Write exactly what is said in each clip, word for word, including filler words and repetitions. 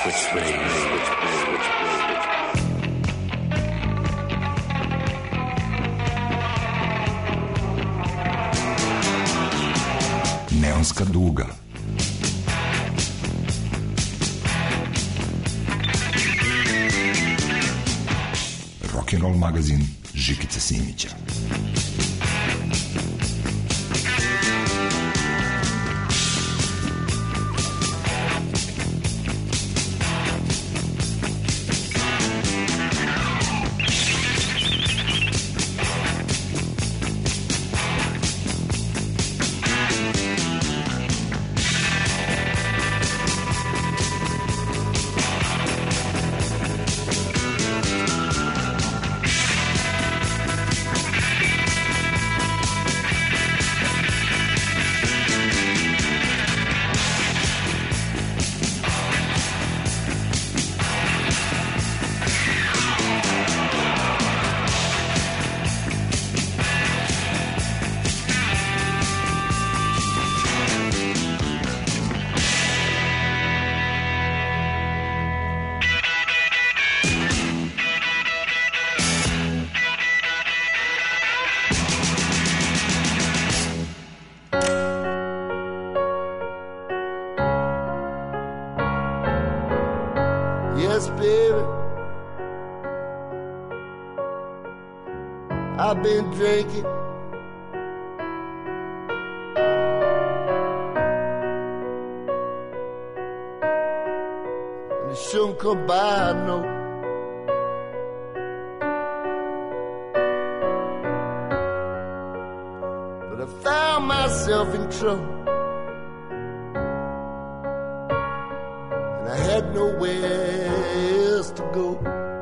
Neonska duga. Rock'n'roll magazin Žikice Simića. Yes, baby, I've been drinking. And it shouldn't come by, no. But I found myself in trouble. And I had nowhere else to go.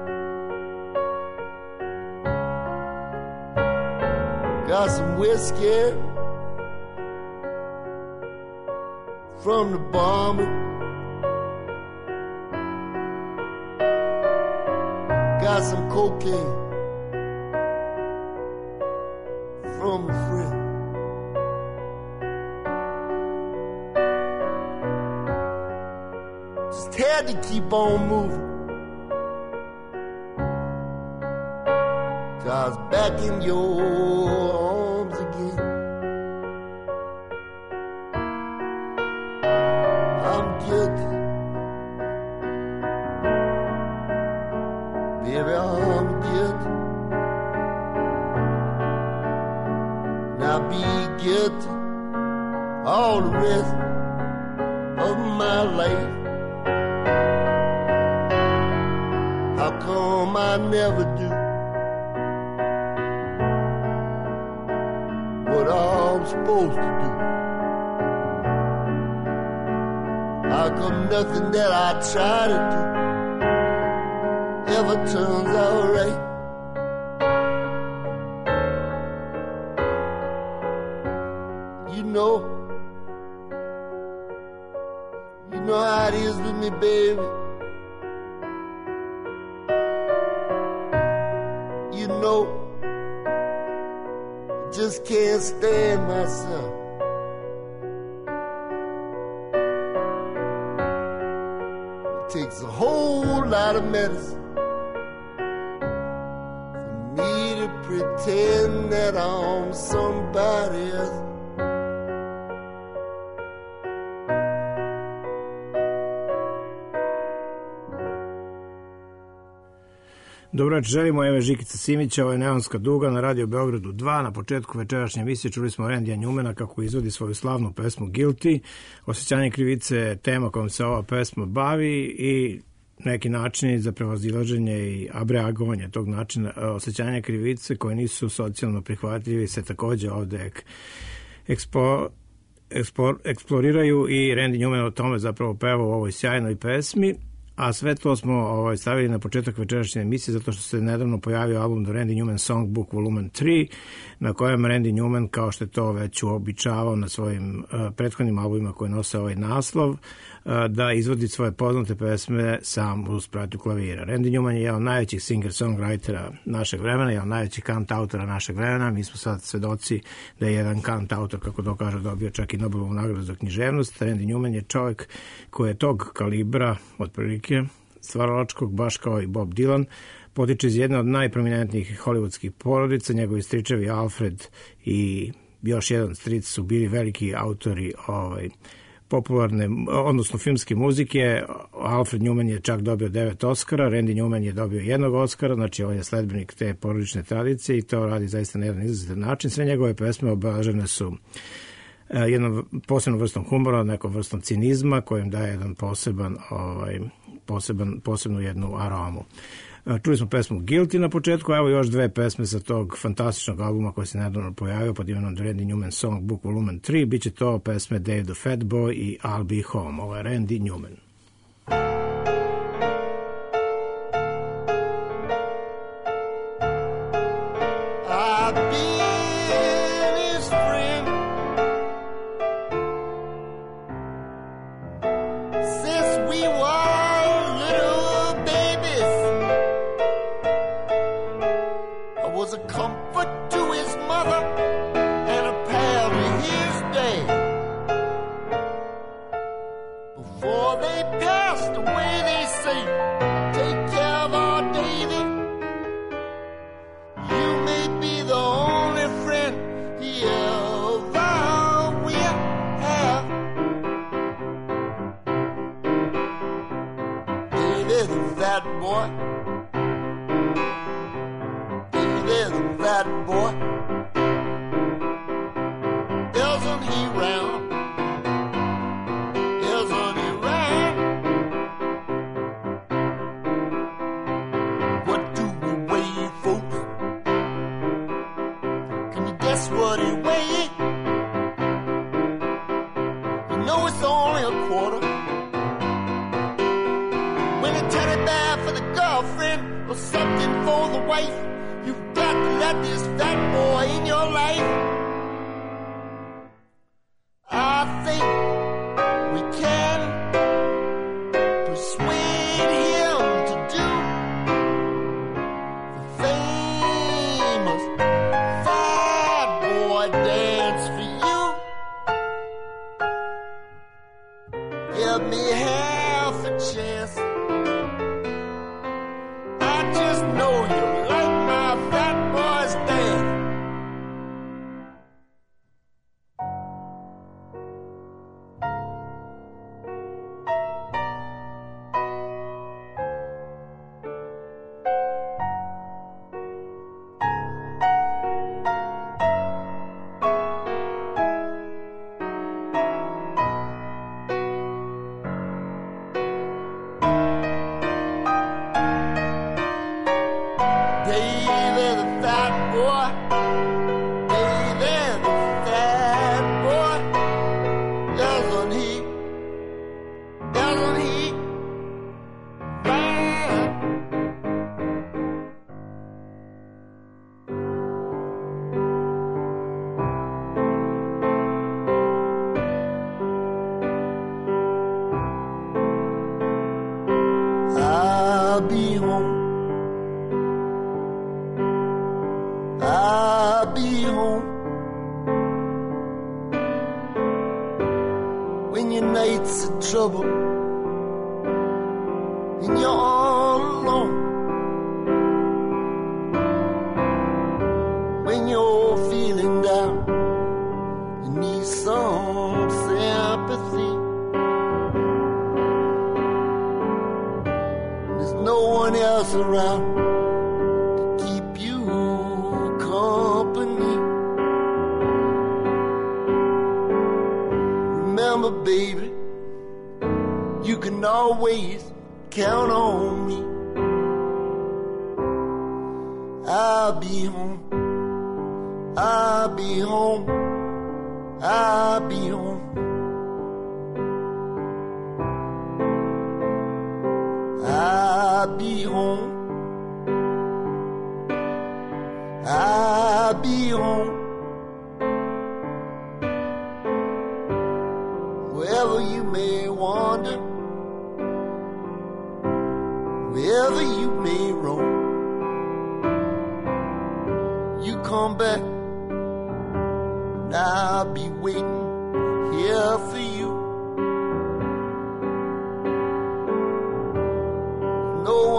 Got some whiskey from the bomber. Got some cocaine from a friend. Just had to keep on moving. I was back in your arms again. I'm guilty, baby, I'm guilty. Now be guilty all the rest of my life. How come I never do what I'm supposed to do? How come nothing that I try to do ever turns out right? You know, you know how it is with me, baby. You know, just can't stand myself. It takes a whole lot of medicine for me to pretend that I'm somebody else. Dobro večer, želimo, evo Žikica Simića, ovo je Neonska duga na Radio Beogradu dva. Na početku večerašnje emisije čuli smo Randija Njumena kako izvodi svoju slavnu pesmu Guilty. Osjećanje krivice je tema kojom se ova pesma bavi i neki načini za prevazilaženje i abreagovanje tog načina osjećanja krivice koje nisu socijalno prihvatljivi se takođe ovde ekspo, ekspo, eksploriraju i Randy Newman o tome zapravo peva u ovoj sjajnoj pesmi. A sve to smo ovaj, stavili na početak večerašnje emisije zato što se nedavno pojavio album The Randy Newman Songbook Volume tri, na kojem Randy Newman, kao što je to već uobičavao na svojim uh, prethodnim albumima koji nose ovaj naslov, uh, da izvodi svoje poznate pesme sam uz pratnju klavira. Randy Newman je jedan od najvećih singer-songwritera našeg vremena, jedan od najvećih kant-autora našeg vremena. Mi smo sad svedoci da je jedan kant-autor, kako to kaže, dobio čak i Nobelovu nagradu za književnost. Randy Newman je čovjek koji je tog kalibra, otprilike muzike, stvaralačkog, baš kao i Bob Dylan. Potiče iz jedne od najprominentnijih hollywoodskih porodica. Njegovi stričevi Alfred i još jedan stric su bili veliki autori ovaj, popularne, odnosno filmske muzike. Alfred Newman je čak dobio devet Oscara, Randy Newman je dobio jednog Oscara, znači on je sledbenik te porodične tradicije i to radi zaista na jedan izuzetan način. Sve njegove pesme obeležene su jednom posebnom vrstom humora, nekom vrstom cinizma kojim daje jedan poseban, ovaj, poseban, posebnu jednu aromu. Čuli smo pesmu Guilty na početku, evo još dve pesme sa tog fantastičnog albuma koji se nedavno pojavio pod imenom Randy Newman Songbook Volume tri. Biće to pesme Dave the Fat Boy i I'll Be Home. Ovo je Randy Newman.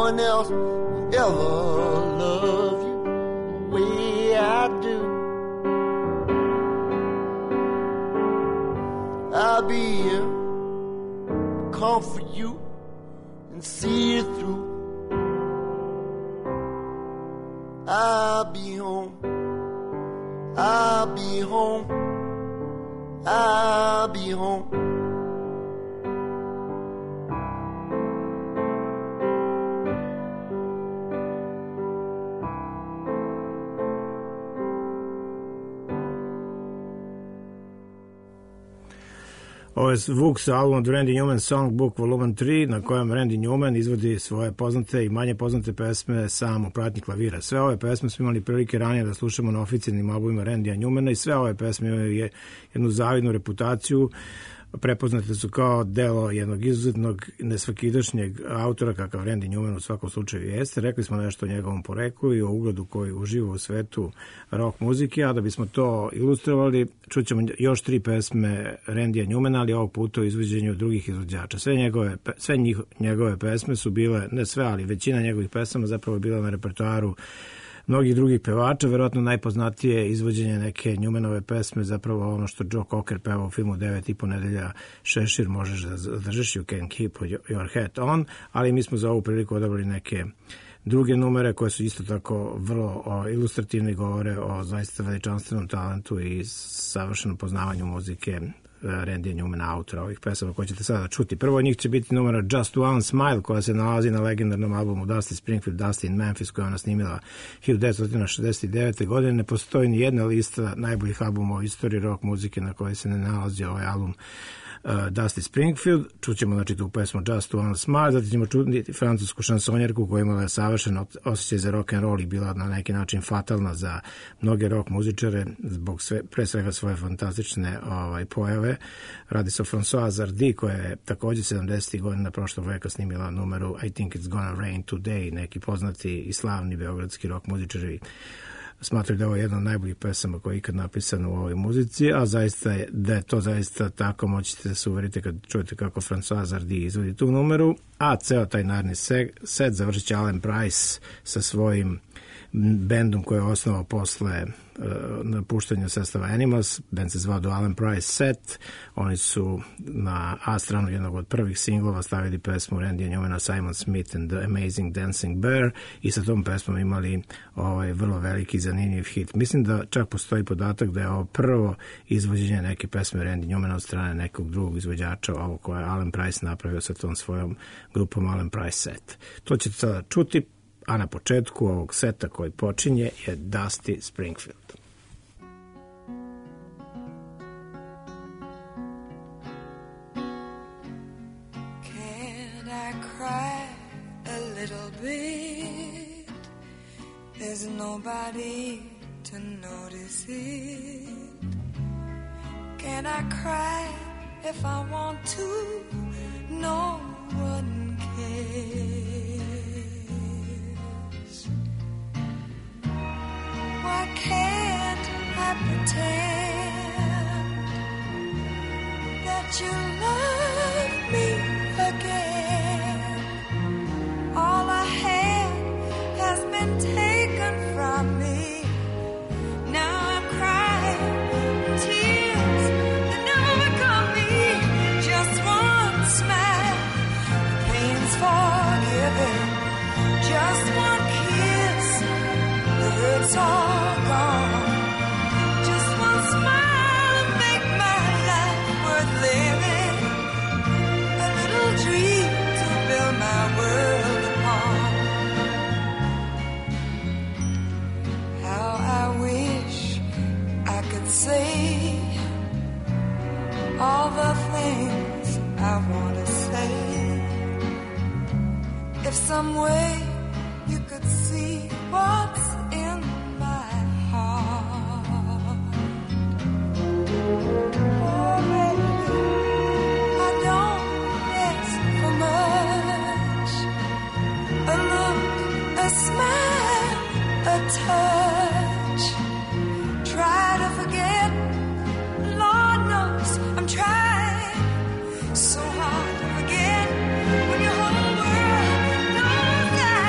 one else will ever love you the way I do. I'll be here, comfort you and see you through. I'll be home, I'll be home, I'll be home. Ovo je zvuk sa albuma Randy Newman Songbook Volume tri, na kojem Randy Newman izvodi svoje poznate i manje poznate pesme sam u pratnji klavira. Sve ove pesme smo imali prilike ranije da slušamo na oficijalnim albumima Randya Newmana i sve ove pesme imaju jednu zavidnu reputaciju. Prepoznate su kao delo jednog izuzetnog nesvakidašnjeg autora kakav Randy Newman u svakom slučaju jeste. Rekli smo nešto o njegovom poreklu i o ugledu koji uživa u svetu rock muzike, a da bismo to ilustrovali, čućemo još tri pesme Randyja Newmana, ali ovog puta u izvođenju drugih izvođača. Sve njegove, sve njih, njegove pesme su bile, ne sve, ali većina njegovih pesama zapravo bila na repertoaru mnogih drugih pevača. Verovatno najpoznatije izvođenje neke Newmanove pesme, zapravo ono što Joe Cocker peva u filmu Devet i po nedelja šešir možeš da zadržiš, You Can Keep Your Hat On, ali mi smo za ovu priliku odabrali neke druge numere koje su isto tako vrlo o, ilustrativne i govore o zaista veličanstvenom talentu i savršenom poznavanju muzike Randy Newmana, autora ovih pesama koje ćete sada čuti. Prvo od njih će biti numera Just One Smile, koja se nalazi na legendarnom albumu Dusty Springfield, Dusty in Memphis, koja ona snimila hiljadu devetsto šezdeset devete. godine. Ne postoji ni jedna lista najboljih albuma u istoriji rock muzike na kojoj se ne nalazi ovaj album Uh, Dusty Springfield. Čućemo znači tu pesmu Just One Smile, zatim ćemo čuti francusku šansonjerku koja imala savršen osjećaj za rock and roll i bila na neki način fatalna za mnoge rock muzičare zbog sve, pre svega svoje fantastične ovaj, pojave. Radi se o Françoise Hardy, koja je također sedamdesetih godina prošlog veka snimila numeru I Think It's Gonna Rain Today. Neki poznati i slavni beogradski rock muzičari smatraju da je ovo jedna od najboljih pesama koja je ikad napisana u ovoj muzici, a zaista je, da je to zaista tako, moćete da se uverite kad čujete kako Françoise Hardy izvodi tu numeru, a ceo taj naredni set završit će Alan Price sa svojim bendom koji je osnovao posle uh, napuštanja sastava Animals. Band se zvao The Alan Price Set. Oni su na A stranu jednog od prvih singlova stavili pesmu Randyja Newmana Simon Smith and the Amazing Dancing Bear i sa tom pesmom imali ovaj vrlo veliki zanimljiv hit. Mislim da čak postoji podatak da je ovo prvo izvođenje neke pesme Randy Newmana od strane nekog drugog izvođača, ovo koje je Alan Price napravio sa tom svojom grupom Alan Price Set. To ćete sada čuti, a na početku ovog seta koji počinje je Dusty Springfield. Can I cry a little bit? There's nobody to notice it. Can I cry if I want to? No one cares. Why can't I pretend that you love me again? All I had has been taken from me. Now I'm crying tears that never become me. Just one smile, the pain's forgiven. Just one kiss, the hurt's all gone. Just one smile to make my life worth living. A little dream to build my world upon. How I wish I could say all the things I want to say. If some way you could see what's in my heart. Oh, baby, I don't ask for much. A look, a smile, a touch. Try to forget, Lord knows I'm trying so hard to forget when your whole world knows that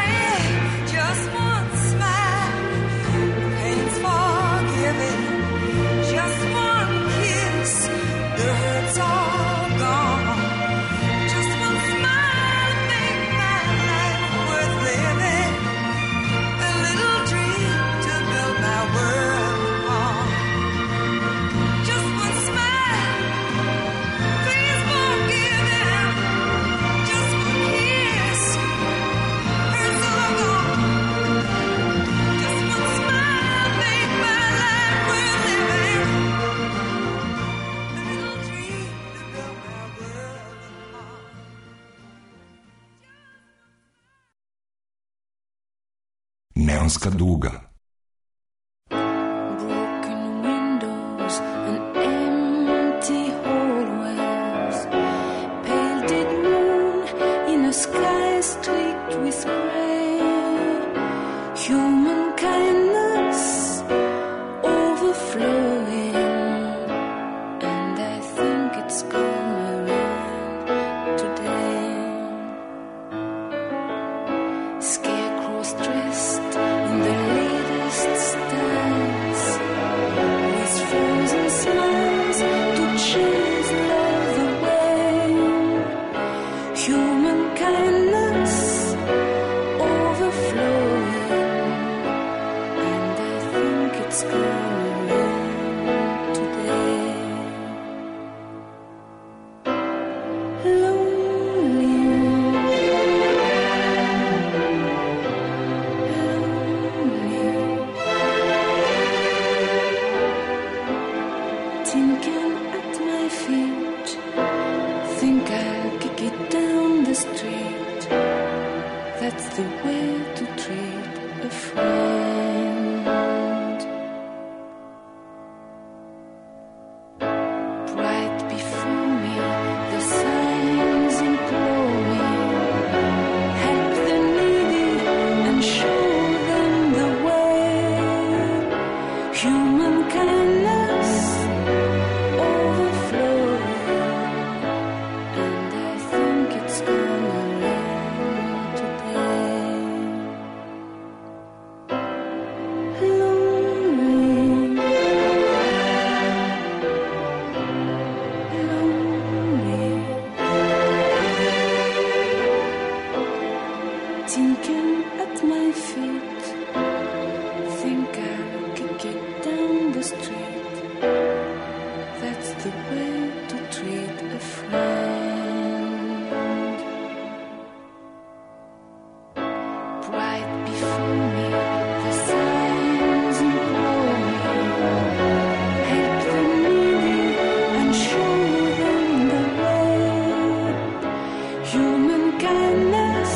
Neonska duga. Broken windows and empty hallways, painted moon in a sky streaked with gray, human kindness overflowing, and I think it's gonna rain today. Scarecrows dressed in the latest styles, with frozen smiles to chase love away. Human kindness overflowing, and I think it's gonna rain today. Lonely, thinking at my feet, think I'll kick it down the street. That's the way to treat a friend. Right before me, the signs implore me, help the needy and show them the way. Human kindness overflowing, and I think it's gonna rain today. Lonely, lonely, thinking at my feet, think I'll kick it down the street. That's the way to treat a friend. Right before me, the signs implore me, help the needy and show them the way. Human kindness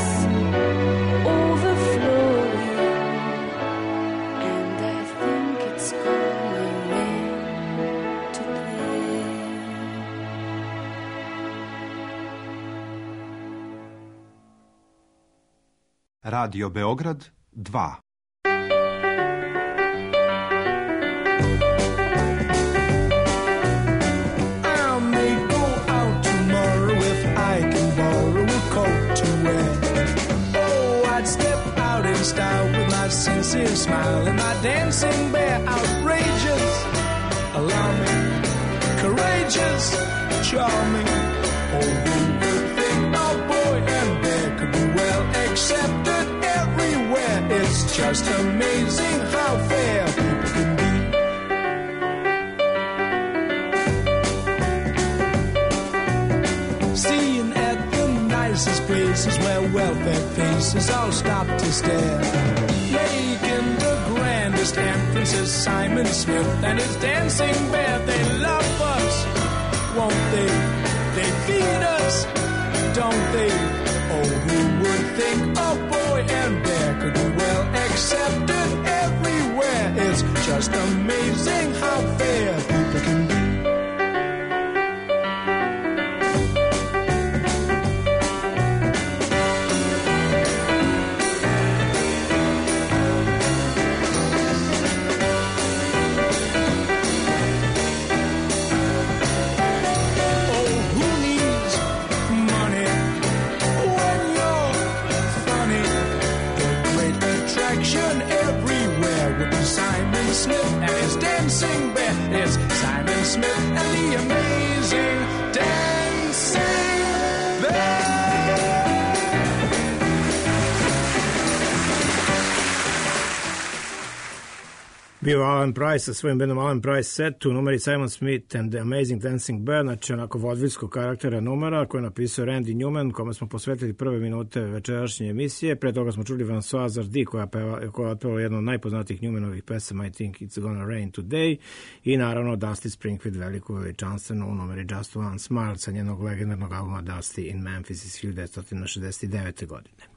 overflowing, and I think it's gonna rain today. Radio Beograd dva. I may go out tomorrow if I can borrow a coat to wear. Oh, I'd step out in style with my sincere smile and my dancing bear. Outrageous, alarming, courageous, charming. Oh, who would think a boy and bear could be well accepted everywhere? It's just amazing how fair people can be. Seeing at the nicest places where welfare faces all stop to stare, making the grandest entrances, Simon Smith and his dancing bear. They love us, won't they? They feed us, don't they? Oh, who would think a boy and bear could be well accepted everywhere? It's just amazing how fair people can be. Oh, who needs money when you're funny? The great attraction everywhere would be Simon Smith and his dancing bear. It's Simon Smith and the amazing dancing bear. Bio Alan Price sa svojim bandom Alan Price Set, u numeri Simon Smith and the Amazing Dancing Bear, znači onako vodviljskog karaktera numera koji je napisao Randy Newman, kome smo posvetili prve minute večerašnje emisije. Pre toga smo čuli Françoise Hardy koja, peva, koja je otpevala jednu od najpoznatijih Newmanovih pesama I Think It's Gonna Rain Today i naravno Dusty Springfield, veliku veličanstvenu u numeri Just One Smile sa njenog legendarnog albuma Dusty in Memphis iz hiljadu devetsto šezdeset devete. godine.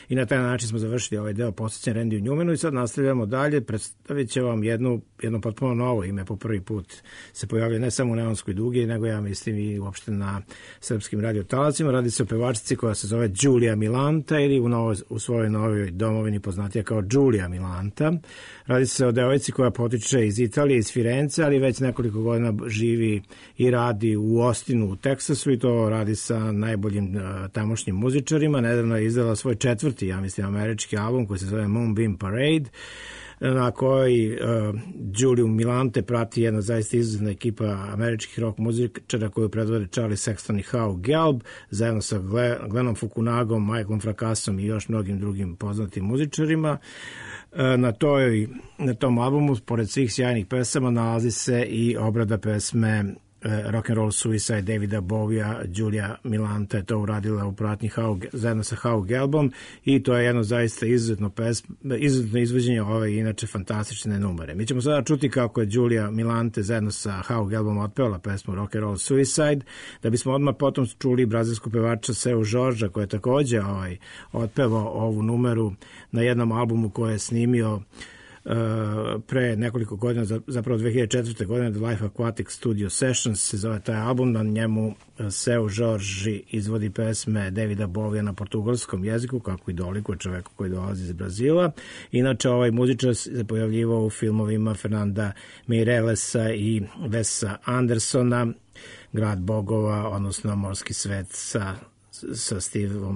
I na taj način smo završili ovaj deo posvećen Randiju Njumenu i sad nastavljamo dalje. Predstavit će vam jednu, jedno potpuno novo ime, po prvi put se pojavlja ne samo u Neonskoj dugi, nego ja mislim i uopšte na srpskim radiotalacima. Radi se o pevačici koja se zove Giulia Milanta ili u, novo, u svojoj novoj domovini poznatija kao Giulia Milanta. Radi se o devojci koja potiče iz Italije, iz Firence, ali već nekoliko godina živi i radi u Austinu, u Teksasu i to radi sa najboljim uh, tamošnjim muzičarima. Nedavno je izdala svoj četvrti, ja mislim, američki album koji se zove Moonbeam Parade, na kojoj uh, Giuliu Milante prati jedna zaista izuzetna ekipa američkih rock muzičara koju predvode Charlie Sexton i Hau Gelb, zajedno sa Glennom Fukunagom, Michaelom Fracasom i još mnogim drugim poznatim muzičarima. Na, toj, na tom albumu, pored svih sjajnih pesama, nalazi se i obrada pesme Rock and Roll Suicide Davida Bovija. Giulia Milanta je to uradila u pratnji Hau, zajedno sa Hau Gelbom i to je jedno zaista izuzetno, pesme, izuzetno izvođenje ove inače fantastične numere. Mi ćemo sada čuti kako je Giulia Milante zajedno sa Hau Gelbom otpevala pesmu Rock and Roll Suicide, da bismo odmah potom čuli brazilsku pevača Seu Jorgea koja je također ovaj, otpevao ovu numeru na jednom albumu koje je snimio Uh, pre nekoliko godina, zapravo dve hiljade četvrte. godine, The Life Aquatic Studio Sessions se zove taj album. Na njemu uh, Seu Jorge izvodi pesme Davida Bovija na portugalskom jeziku, kako i dolikuje čoveku koji dolazi iz Brazila. Inače, ovaj muzičar se pojavljivao u filmovima Fernanda Meirellesa i Wesa Andersona, Grad bogova, odnosno Morski svet sa sa Steveom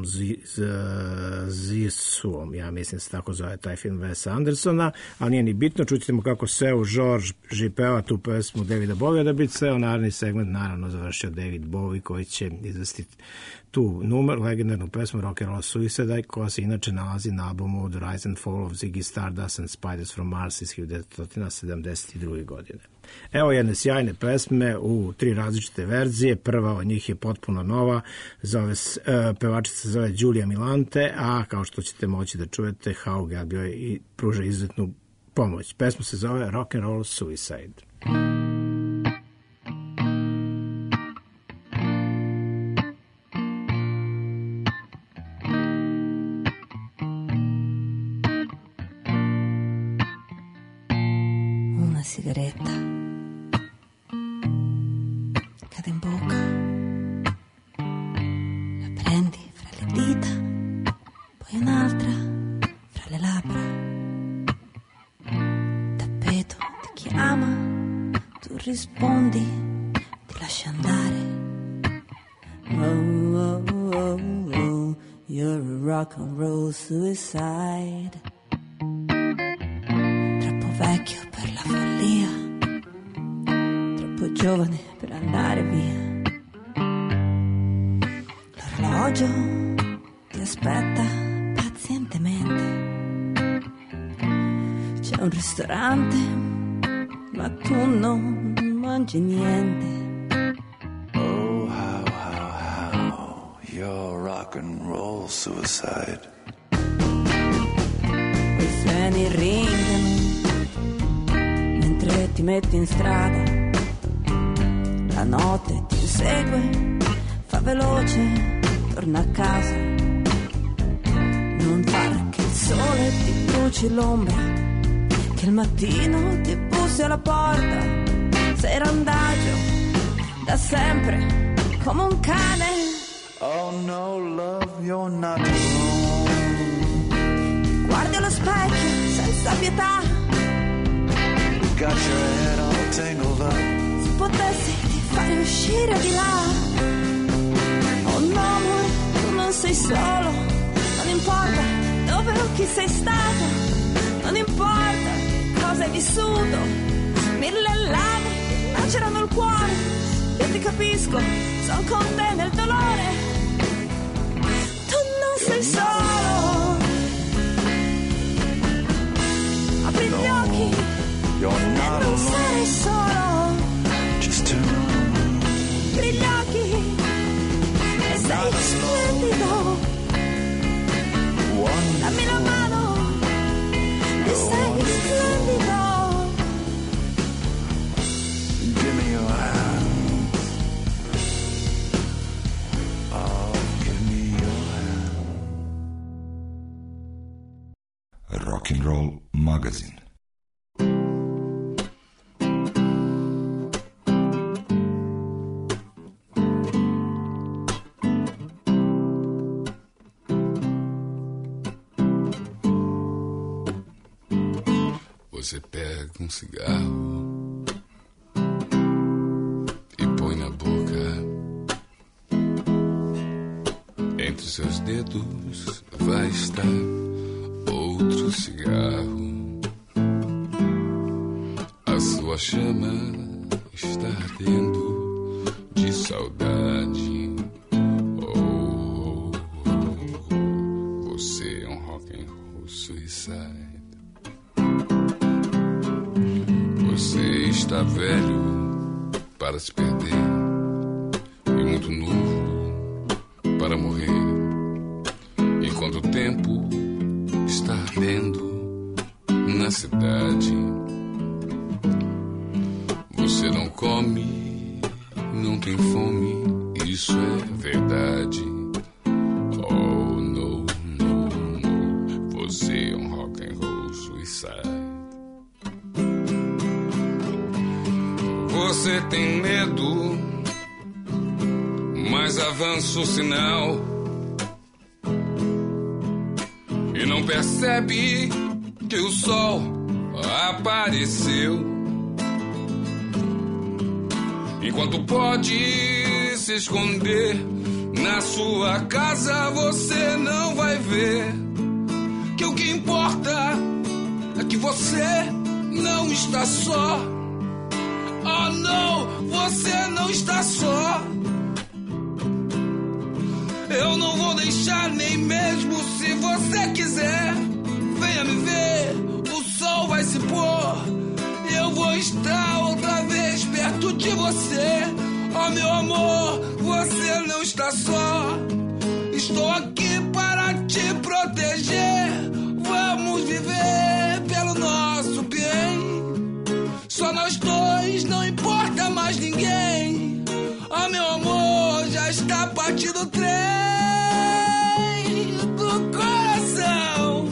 Zisuom, ja mislim se tako zove taj film Wesa Andersona, ali nije ni bitno, čućemo kako Seu Jorge peva tu pesmu Davida Bovija, da bi ceo naredni segment naravno završio David Bowie koji će izvesti tu numer, legendarnu pesmu Rock and Roll Suicide, koja se inače nalazi na albumu The Rise and Fall of Ziggy Stardust and Spiders from Mars iz hiljadu devetsto sedamdeset druge. godine. Evo jedne sjajne pesme u tri različite verzije. Prva od njih je potpuno nova, zove, uh, pevačica se zove Giulia Milante, a kao što ćete moći da čujete, Hau Gelb joj i pruža izuzetnu pomoć. Pesma se zove Rock and Roll Suicide. Sigaretta cade in bocca, la prendi fra le dita, poi un'altra fra le labbra. Tappeto ti chiama, tu rispondi, ti lasci andare. Oh, oh, oh, oh, you're a rock and roll suicide. Troppo vecchio per la follia, troppo giovane per andare via. L'orologio ti aspetta pazientemente. C'è un ristorante, ma tu non mangi niente. Oh, how, how, how, you're rock and roll suicide. I freni ringano mentre ti metti in strada, la notte ti insegue, fa veloce, torna a casa. Non far che il sole ti bruci l'ombra, che il mattino ti bussi alla porta. Sei randagio da sempre come un cane. Oh no, love, you're not alone. Guardi allo specchio senza pietà, Got your head all tangled up. se potessi ti farei uscire di là. Oh no, amore, tu non sei solo, non importa dove o chi sei stato, non importa cosa hai vissuto, mille lame lacerano il cuore. Io ti capisco, sono con te nel dolore. Tu non sei solo, apri gli occhi You're e not non alone. sei solo. Just turn around. Apri gli occhi e sei splendido. One Dammi la mano e sei splendido. give me your hand. Oh, give me your hand. Você pega um cigarro e põe na boca. Entre seus dedos vai estar outro cigarro. A sua chama está ardendo de saudade. Oh, oh, oh, você é um rock and roll suicide. Você está velho para se perder e muito novo para morrer. Enquanto o tempo está ardendo na cidade, você não come, não tem fome, isso é verdade. Oh, no, no, no, você é um rock and roll suicide. Você tem medo, mas avança o sinal e não percebe que o sol apareceu. Enquanto pode se esconder na sua casa, você não vai ver que o que importa é que você não está só. Oh, não, você não está só. Eu não vou deixar nem mesmo se você quiser. Venha me ver, o sol vai se pôr. Eu vou estar outra vez perto de você. Oh, meu amor, você não está só. Estou aqui para te proteger. Vamos viver pelo nosso bem. Só nós dois, não importa mais ninguém. Oh, meu amor, já está partindo o trem do coração.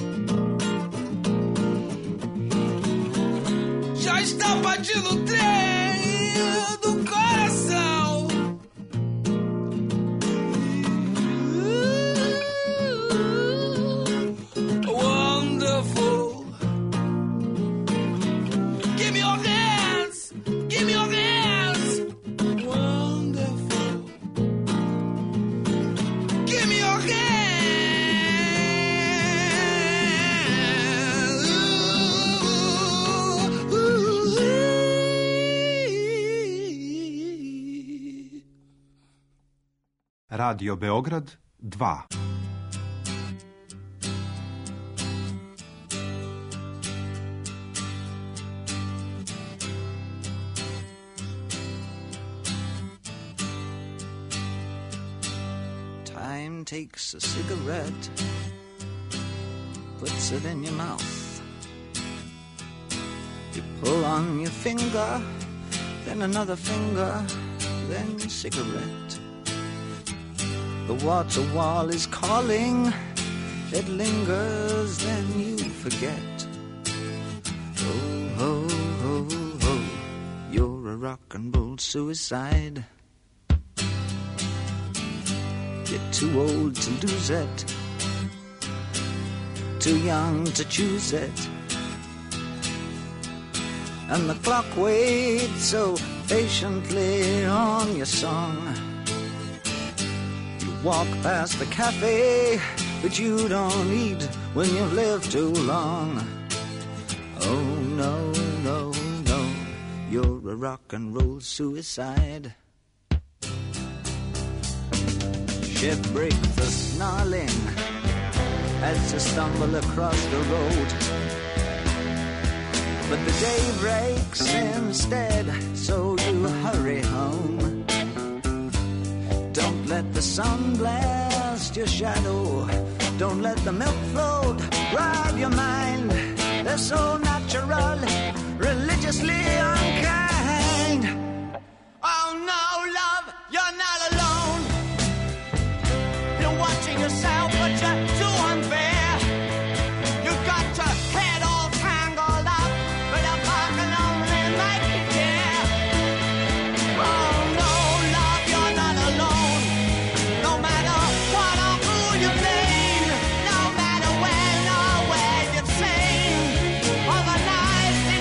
Já está partindo o trem do coração. Uh, wonderful. Give me your hands. Give me your hands. Wonderful. Give me your hands. Ooh, ooh, ooh. Radio Beograd dva. Time takes a cigarette, puts it in your mouth. You pull on your finger, then another finger, then cigarette. The water wall is calling, it lingers, then you forget. Oh, ho, ho, ho, you're a rock and roll suicide. You're too old to lose it, too young to choose it. And the clock waits so patiently on your song. You walk past the cafe, but you don't eat when you live too long. Oh, no, no, no, you're a rock and roll suicide. Ship breaks the snarling as you stumble across the road. But the day breaks instead, so you hurry home. Don't let the sun blast your shadow. Don't let the milk float rob your mind. They're so natural, religiously unkind. Oh no, love, you're not alone. You're watching yourself, but you're too unfair. You've got your head all tangled up, but a bar can only make you care. Oh no, love, you're not alone. No matter what or who you blame, no matter when or where you've seen, all the nights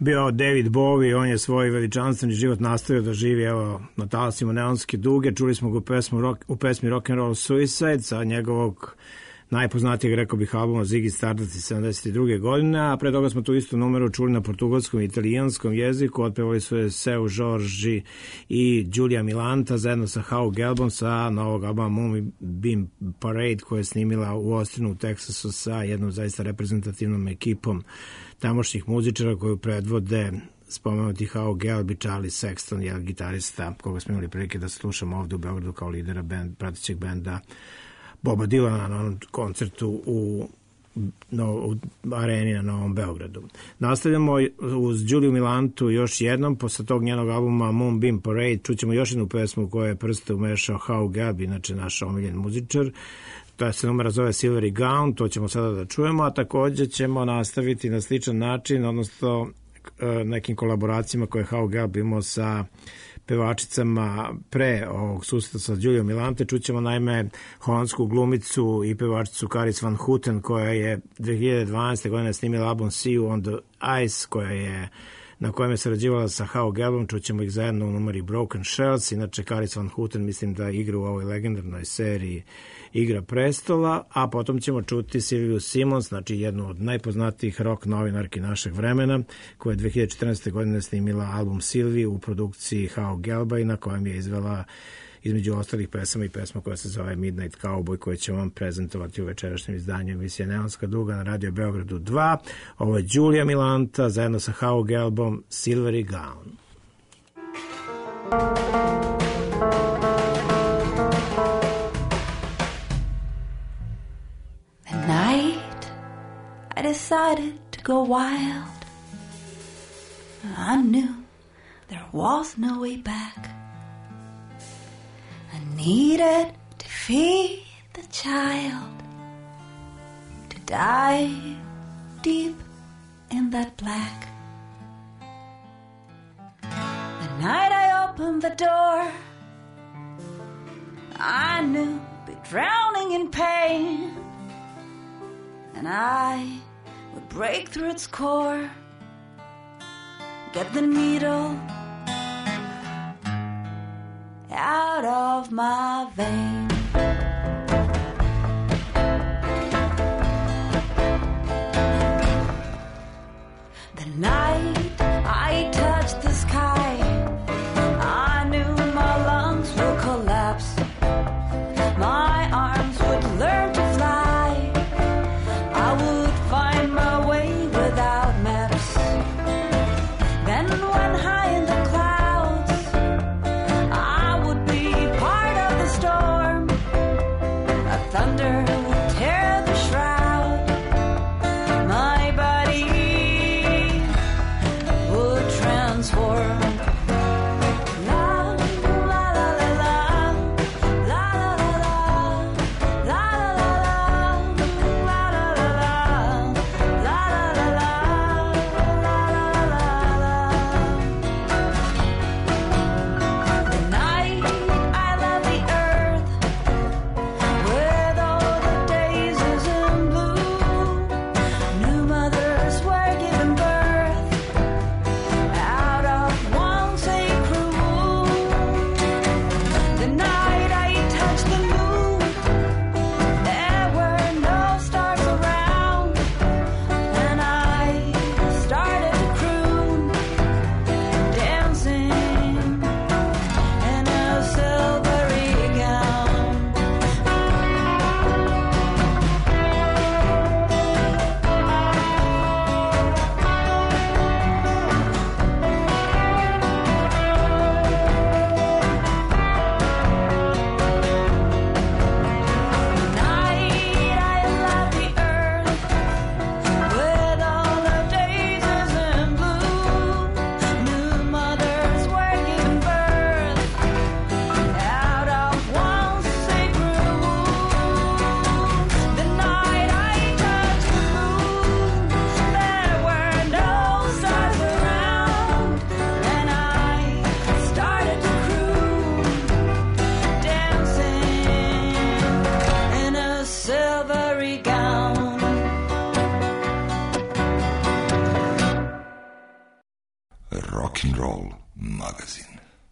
bio David Bowie, on je svoj veličanstveni život nastavio da živi, evo, na talasima neonske duge. Čuli smo ga u, pesmu rock, u pesmi Rock and Roll Suicide sa njegovog najpoznatijeg, rekao bih, albuma Ziggy Stardust iz sedamdeset druge godine, a pre toga smo tu istu numeru čuli na portugalskom i italijanskom jeziku. Otpevali su je Seu Jorge i Giulia Milanta zajedno sa How Gelbom sa novog albuma Moonbeam Parade, koja je snimila u Austinu u Teksasu sa jednom zaista reprezentativnom ekipom tamošnjih muzičara koju predvode spomenuti How Gelb i Charlie Sexton, jedan gitarista koga smo imali prilike da slušamo ovde u Beogradu kao lidera band, pratećeg benda Boba Dylana na onom koncertu u, no, u areni na Novom Beogradu. Nastavljamo uz Giuliu Milantu još jednom, posle tog njenog albuma Moonbeam Parade čućemo još jednu pesmu koja je prste umešao How Gelb, inače naš omiljen muzičar. To se numera zove Silvery Gown, to ćemo sada da čujemo, a takođe ćemo nastaviti na sličan način, odnosno nekim kolaboracijama koje je How Gelb imao sa pevačicama pre ovog susreta sa Giuliom Milante. Čućemo naime holandsku glumicu i pevačicu Karis van Houten, koja je dve hiljade dvanaeste. godine snimila album See You on the Ice, koja je na kojem je sarađivala sa How Gelbom. Čućemo ih zajedno u numeri Broken Shells. Inače, Karis van Houten mislim da igra u ovoj legendarnoj seriji Igra prestola, a potom ćemo čuti Sylvia Simons, znači jednu od najpoznatijih rock novinarki našeg vremena, koja je dve hiljade četrnaeste. godine snimila album Sylvie u produkciji How Gelba i na kojem je izvela između ostalih pesama i pesma koja se zove Midnight Cowboy, koju ćemo vam prezentovati u večerašnjem izdanju emisije Neonska duga na Radio Beogradu dva. Ovo je Giulia Milanta zajedno sa How Gelbom, Silvery Gown. The night I decided to go wild, I knew there was no way back. I needed to feed the child, to dive deep in that black. The night I opened the door, I knew I'd be drowning in pain, and I would break through its core, get the needle out of my vein. The night I touched the sky, I knew my lungs would collapse, my arms would learn to fly, I would find my way without maps. Then when high in the clouds, thunder would tear the shroud. My body Rock'n'Roll magazin.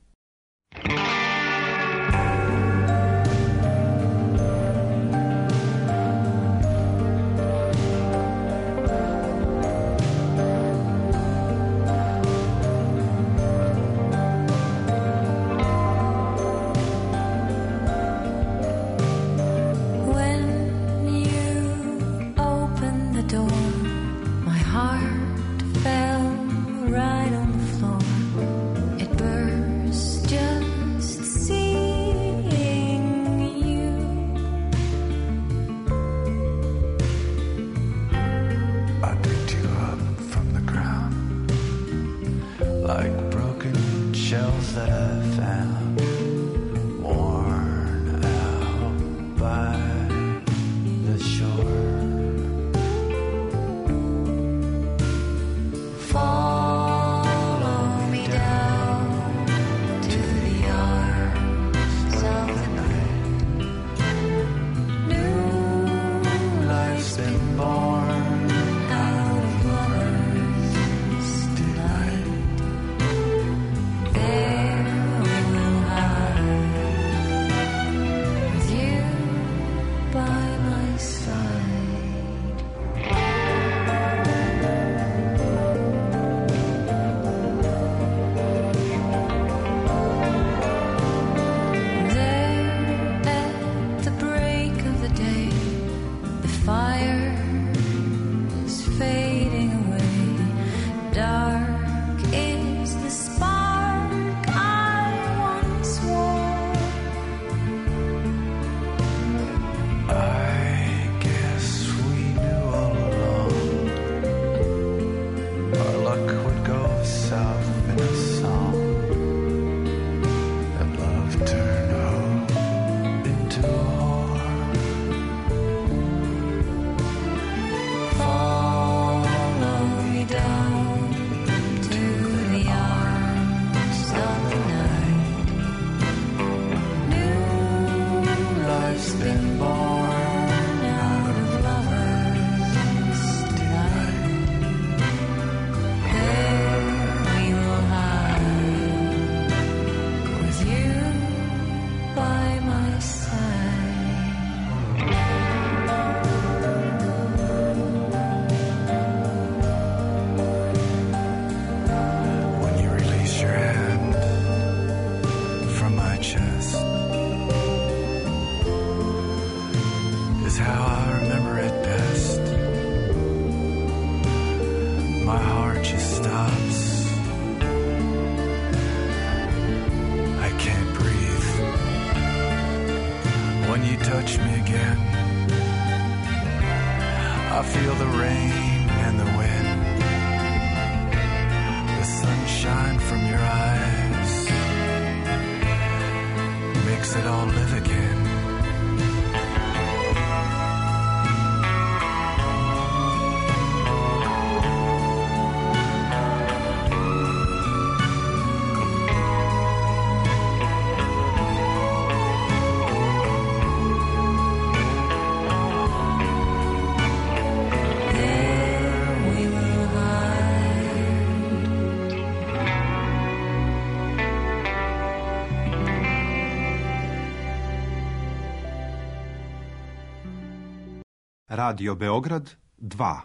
Radio Beograd dva.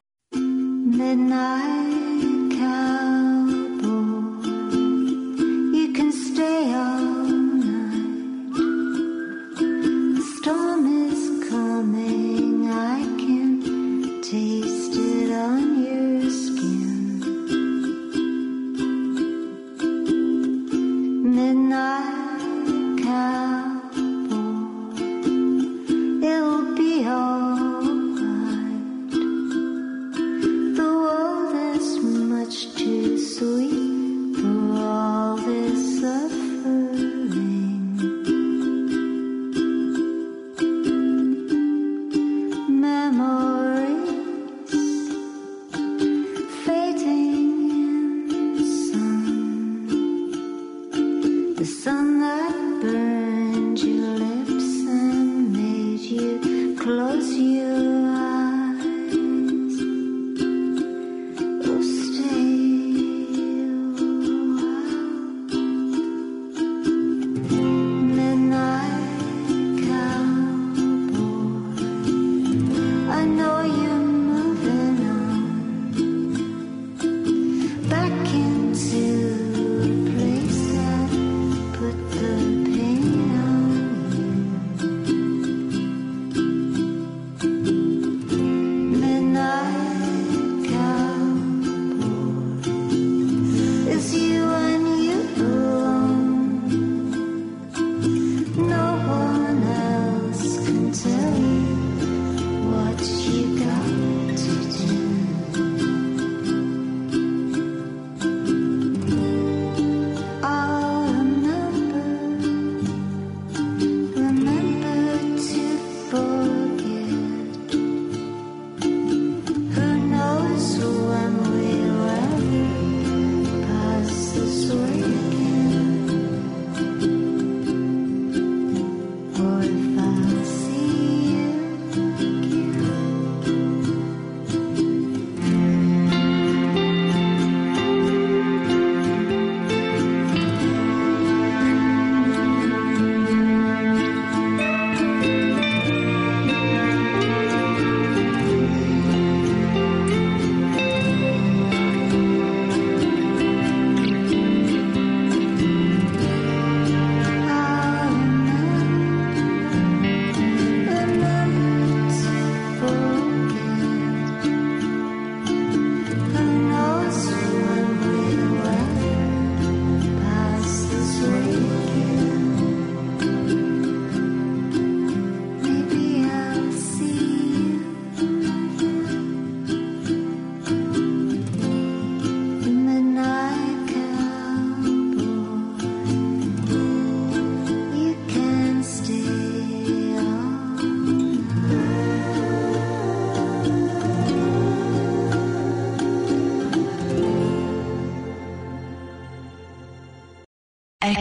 Midnight cowboy, you can stay all night. The storm is coming, I can taste it on your skin. Midnight cowboy, it'll be all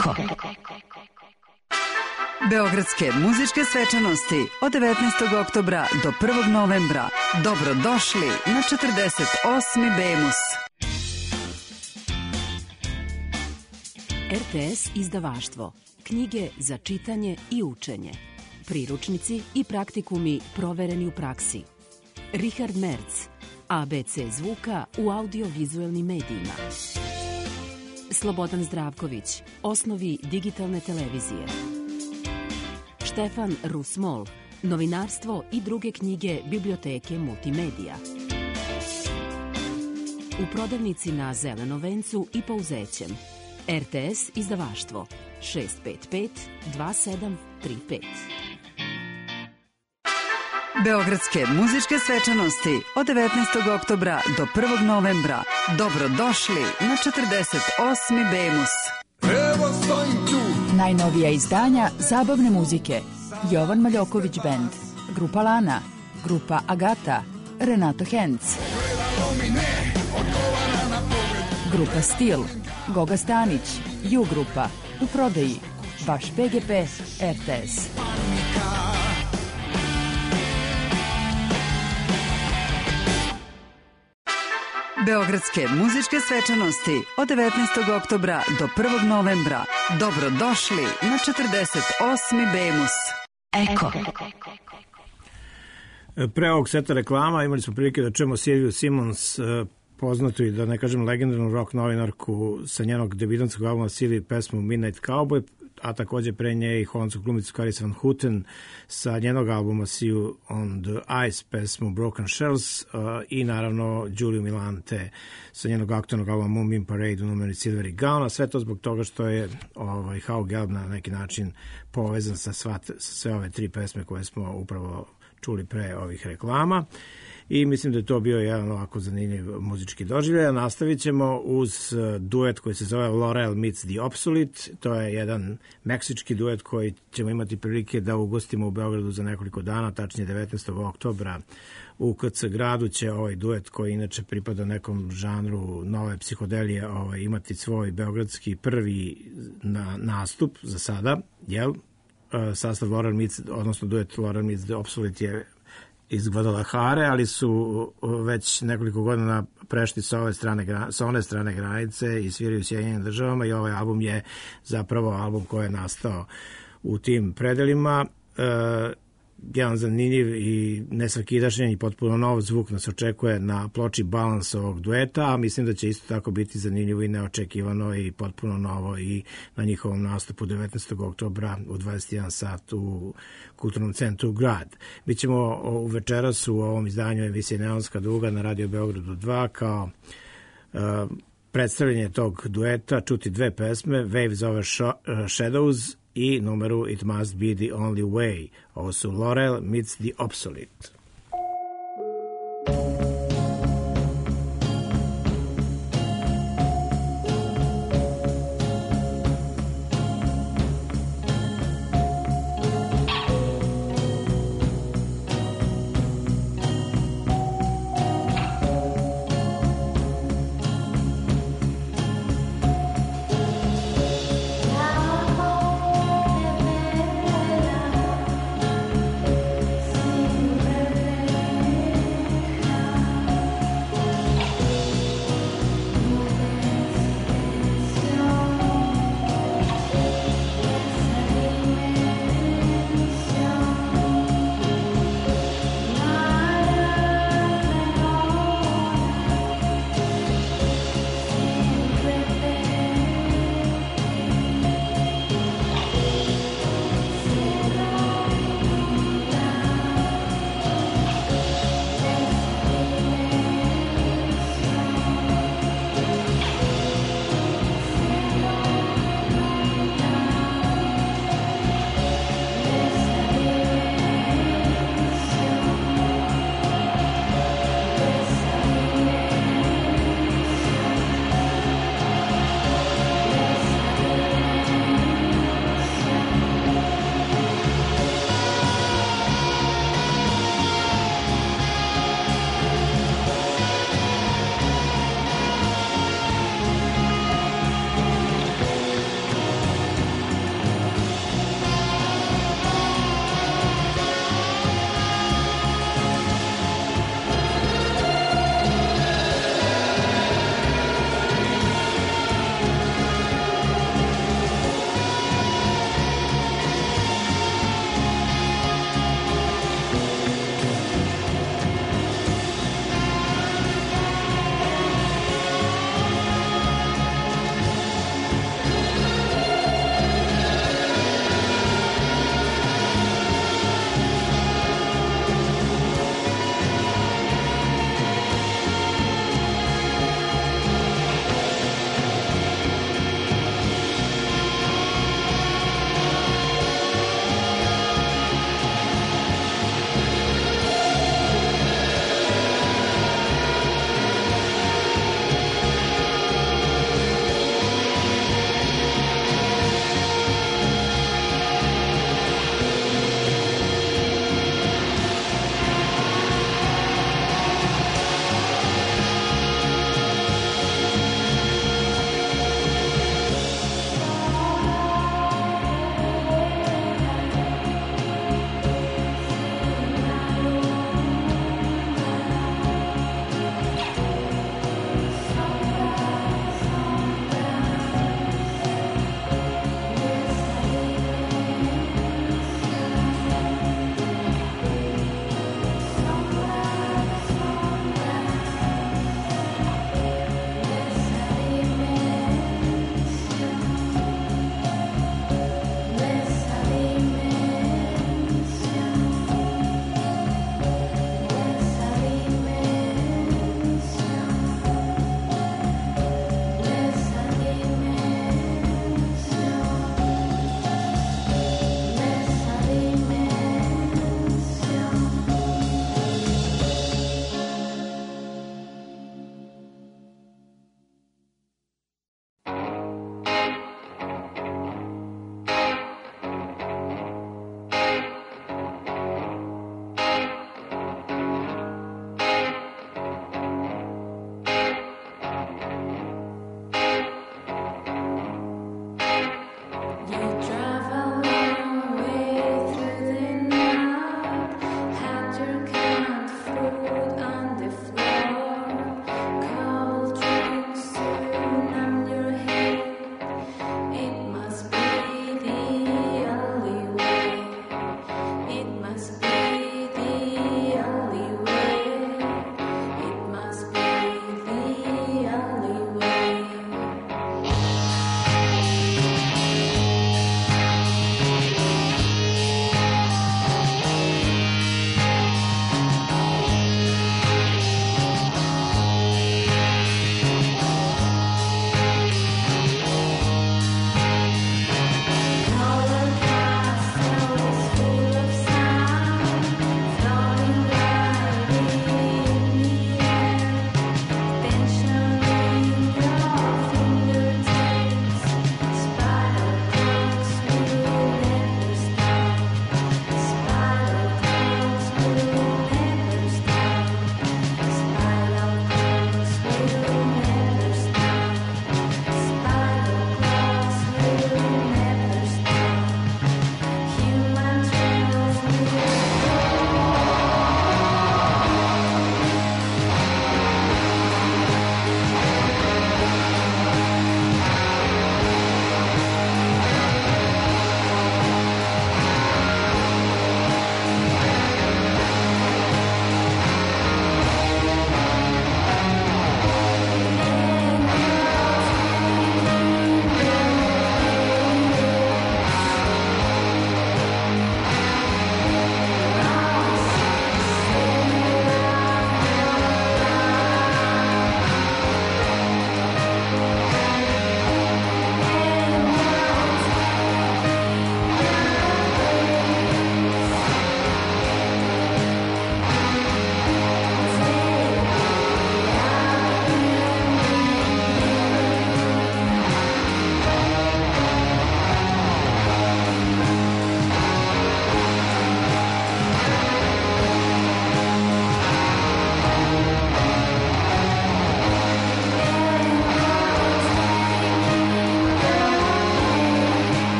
Eko. Beogradske muzičke svečanosti od devetnaestog oktobra do prvog novembra. Dobrodošli na četrdeset osmi Bemus. R T S izdavaštvo. Knjige za čitanje i učenje. Priručnici i praktikumi provereni u praksi. Richard Merz. A B C zvuka u audio-vizuelnim medijima. Slobodan Zdravković. Osnovi digitalne televizije. Štefan Rusmol. Novinarstvo i druge knjige biblioteke multimedija. U prodavnici na Zelenom vencu i Pouzećem. R T S izdavaštvo šest pet pet dva sedam tri pet. Beogradske muzičke svečanosti od devetnaestog oktobra do prvog novembra. Dobrodošli na četrdeset osmi Bemus. Evo stojim tu. Najnovija izdanja zabavne muzike. Jovan Maljoković Band, Grupa Lana, Grupa Agata, Renato Henc, Grupa Stil, Goga Stanić, Ju Grupa, u prodaji, vaš P G P, R T S. Beogradske muzičke svečanosti od devetnaestog oktobra do prvog novembra. Dobrodošli na četrdeset osmi Bemus. Eko. Pre ovog seta reklama imali smo prilike da čujemo Sylvie Simons, poznatu i da ne kažem legendarnu rock novinarku sa njenog debitanskog albuma Sylvie pesmu Midnight Cowboy, a takođe pre nje i holandsku glumicu Caris van Houten sa njenog albuma See You on the Ice pesmu Broken Shells, uh, i naravno Juliju Milante sa njenog aktualnog albuma Moonbeam Parade u numeri Silvery Gown, a sve to zbog toga što je ovaj, Hau Gelb na neki način povezan sa, sva, sa sve ove tri pesme koje smo upravo čuli pre ovih reklama. I mislim da je to bio jedan ovako zanimljiv muzički doživljaj. Nastavit ćemo uz duet koji se zove Laurel Meets the Obsolete. To je jedan meksički duet koji ćemo imati prilike da ugostimo u Beogradu za nekoliko dana, tačnije devetnaestog oktobra u K C gradu će ovaj duet koji inače pripada nekom žanru nove psihodelije ovaj, imati svoj beogradski prvi na, nastup za sada, jel? Sastav Laurel Meets, odnosno duet Laurel Meets the Obsolete je iz Guadalajare, ali su već nekoliko godina prešli sa ove strane, sa one strane granice i sviraju u Sjedinjenim državama i ovaj album je zapravo album koji je nastao u tim predelima. E, jedan zanimljiv i nesvakidašnji i potpuno nov zvuk nas očekuje na ploči Balans ovog dueta, a mislim da će isto tako biti zanimljivo i neočekivano i potpuno novo i na njihovom nastupu devetnaestog oktobra u dvadeset jedan sat u Kulturnom centru Grad. Mi ćemo u večeras u ovom izdanju emisije Neonska duga na Radio Beogradu dva kao uh, predstavljanje tog dueta čuti dve pesme, Waves Over Shadows i numeru It Must Be The Only Way. Ovo su Laurel Meets The Obsolete. Thank you.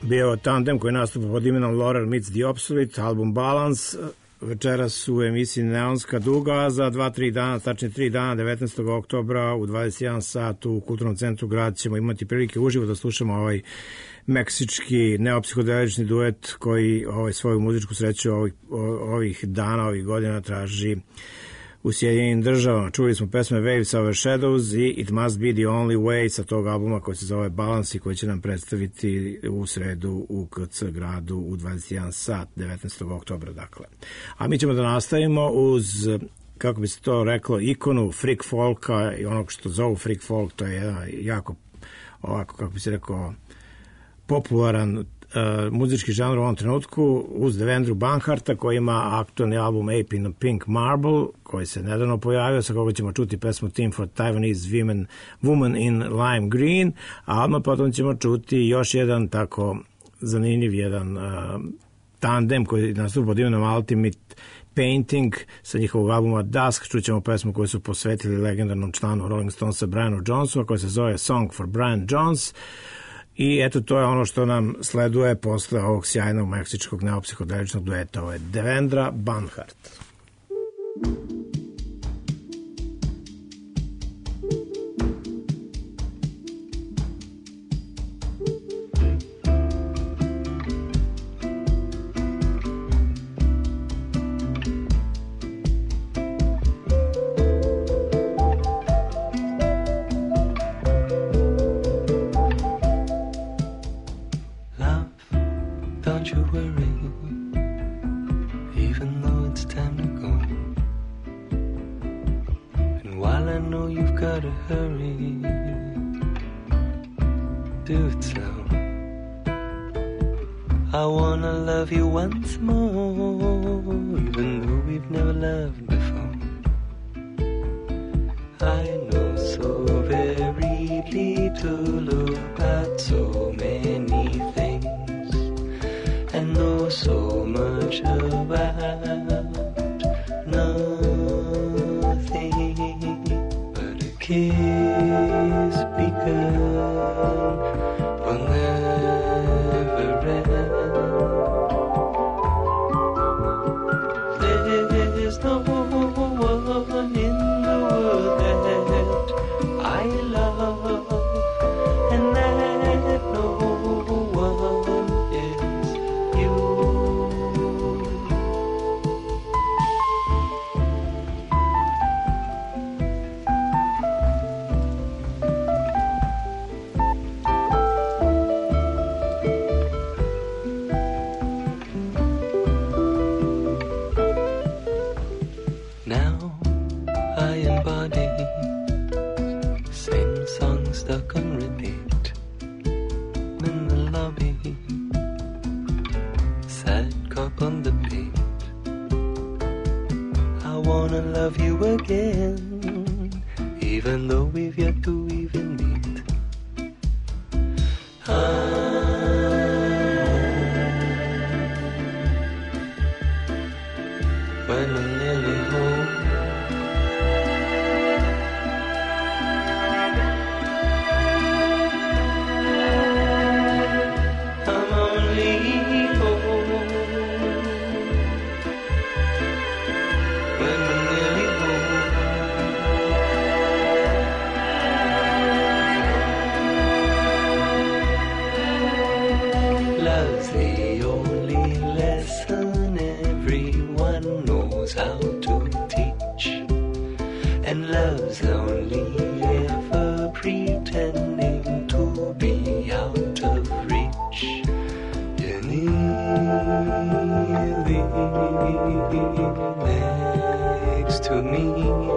bio tandem koji nastupa pod imenom Laurel Meets the Obsolete, album Balance. Večeras u emisiji Neonska duga, a za dva, tri dana, tačnije tri dana, devetnaestog oktobra u dvadeset jedan sat u Kulturnom centru Grad ćemo imati prilike uživo da slušamo ovaj meksički neopsihodelični duet koji ovaj, svoju muzičku sreću ovih, ovih dana, ovih godina traži u Sjedinjenim državama. Čuli smo pesme Waves Over Shadows i It Must Be The Only Way sa tog albuma koji se zove Balance i koji će nam predstaviti u sredu u K C gradu u dvadeset jedan sat, devetnaestog oktobra. Dakle. A mi ćemo da nastavimo uz, kako bi se to reklo, ikonu freak folka i onog što zovu freak folk, to je jedan jako, ovako, kako bi se rekao, popularan Uh, muzički žanr u ovom trenutku uz Devendru Banharta koji ima aktualni album Ape in Pink Marble koji se nedavno pojavio, sa koga ćemo čuti pesmu Team for Taiwanese Women, Woman in Lime Green, a odmah potom ćemo čuti još jedan tako zanimljiv jedan uh, tandem koji nastupa pod imenom Ultimate Painting sa njihovog albuma Dusk. Čućemo pesmu koju su posvetili legendarnom članu Rolling Stonesa Brianu Jonesu, a koja se zove Song for Brian Jones. I eto, to je ono što nam sleduje posle ovog sjajnog meksičkog neopsihodeličnog dueta. Ovo je Devendra Banhart. Once more, even though we've never loved before. I know so very little about so many things, and know so much about nothing but a kiss begun will never end. There's no one in the world that I love, and that no one is you. Again, even though we've yet to even meet. When I'm nearly home, I'm only home. When I'm nearly home, love's the only lesson everyone knows how to teach, and love's only ever pretending to be out of reach. You kneel next to me.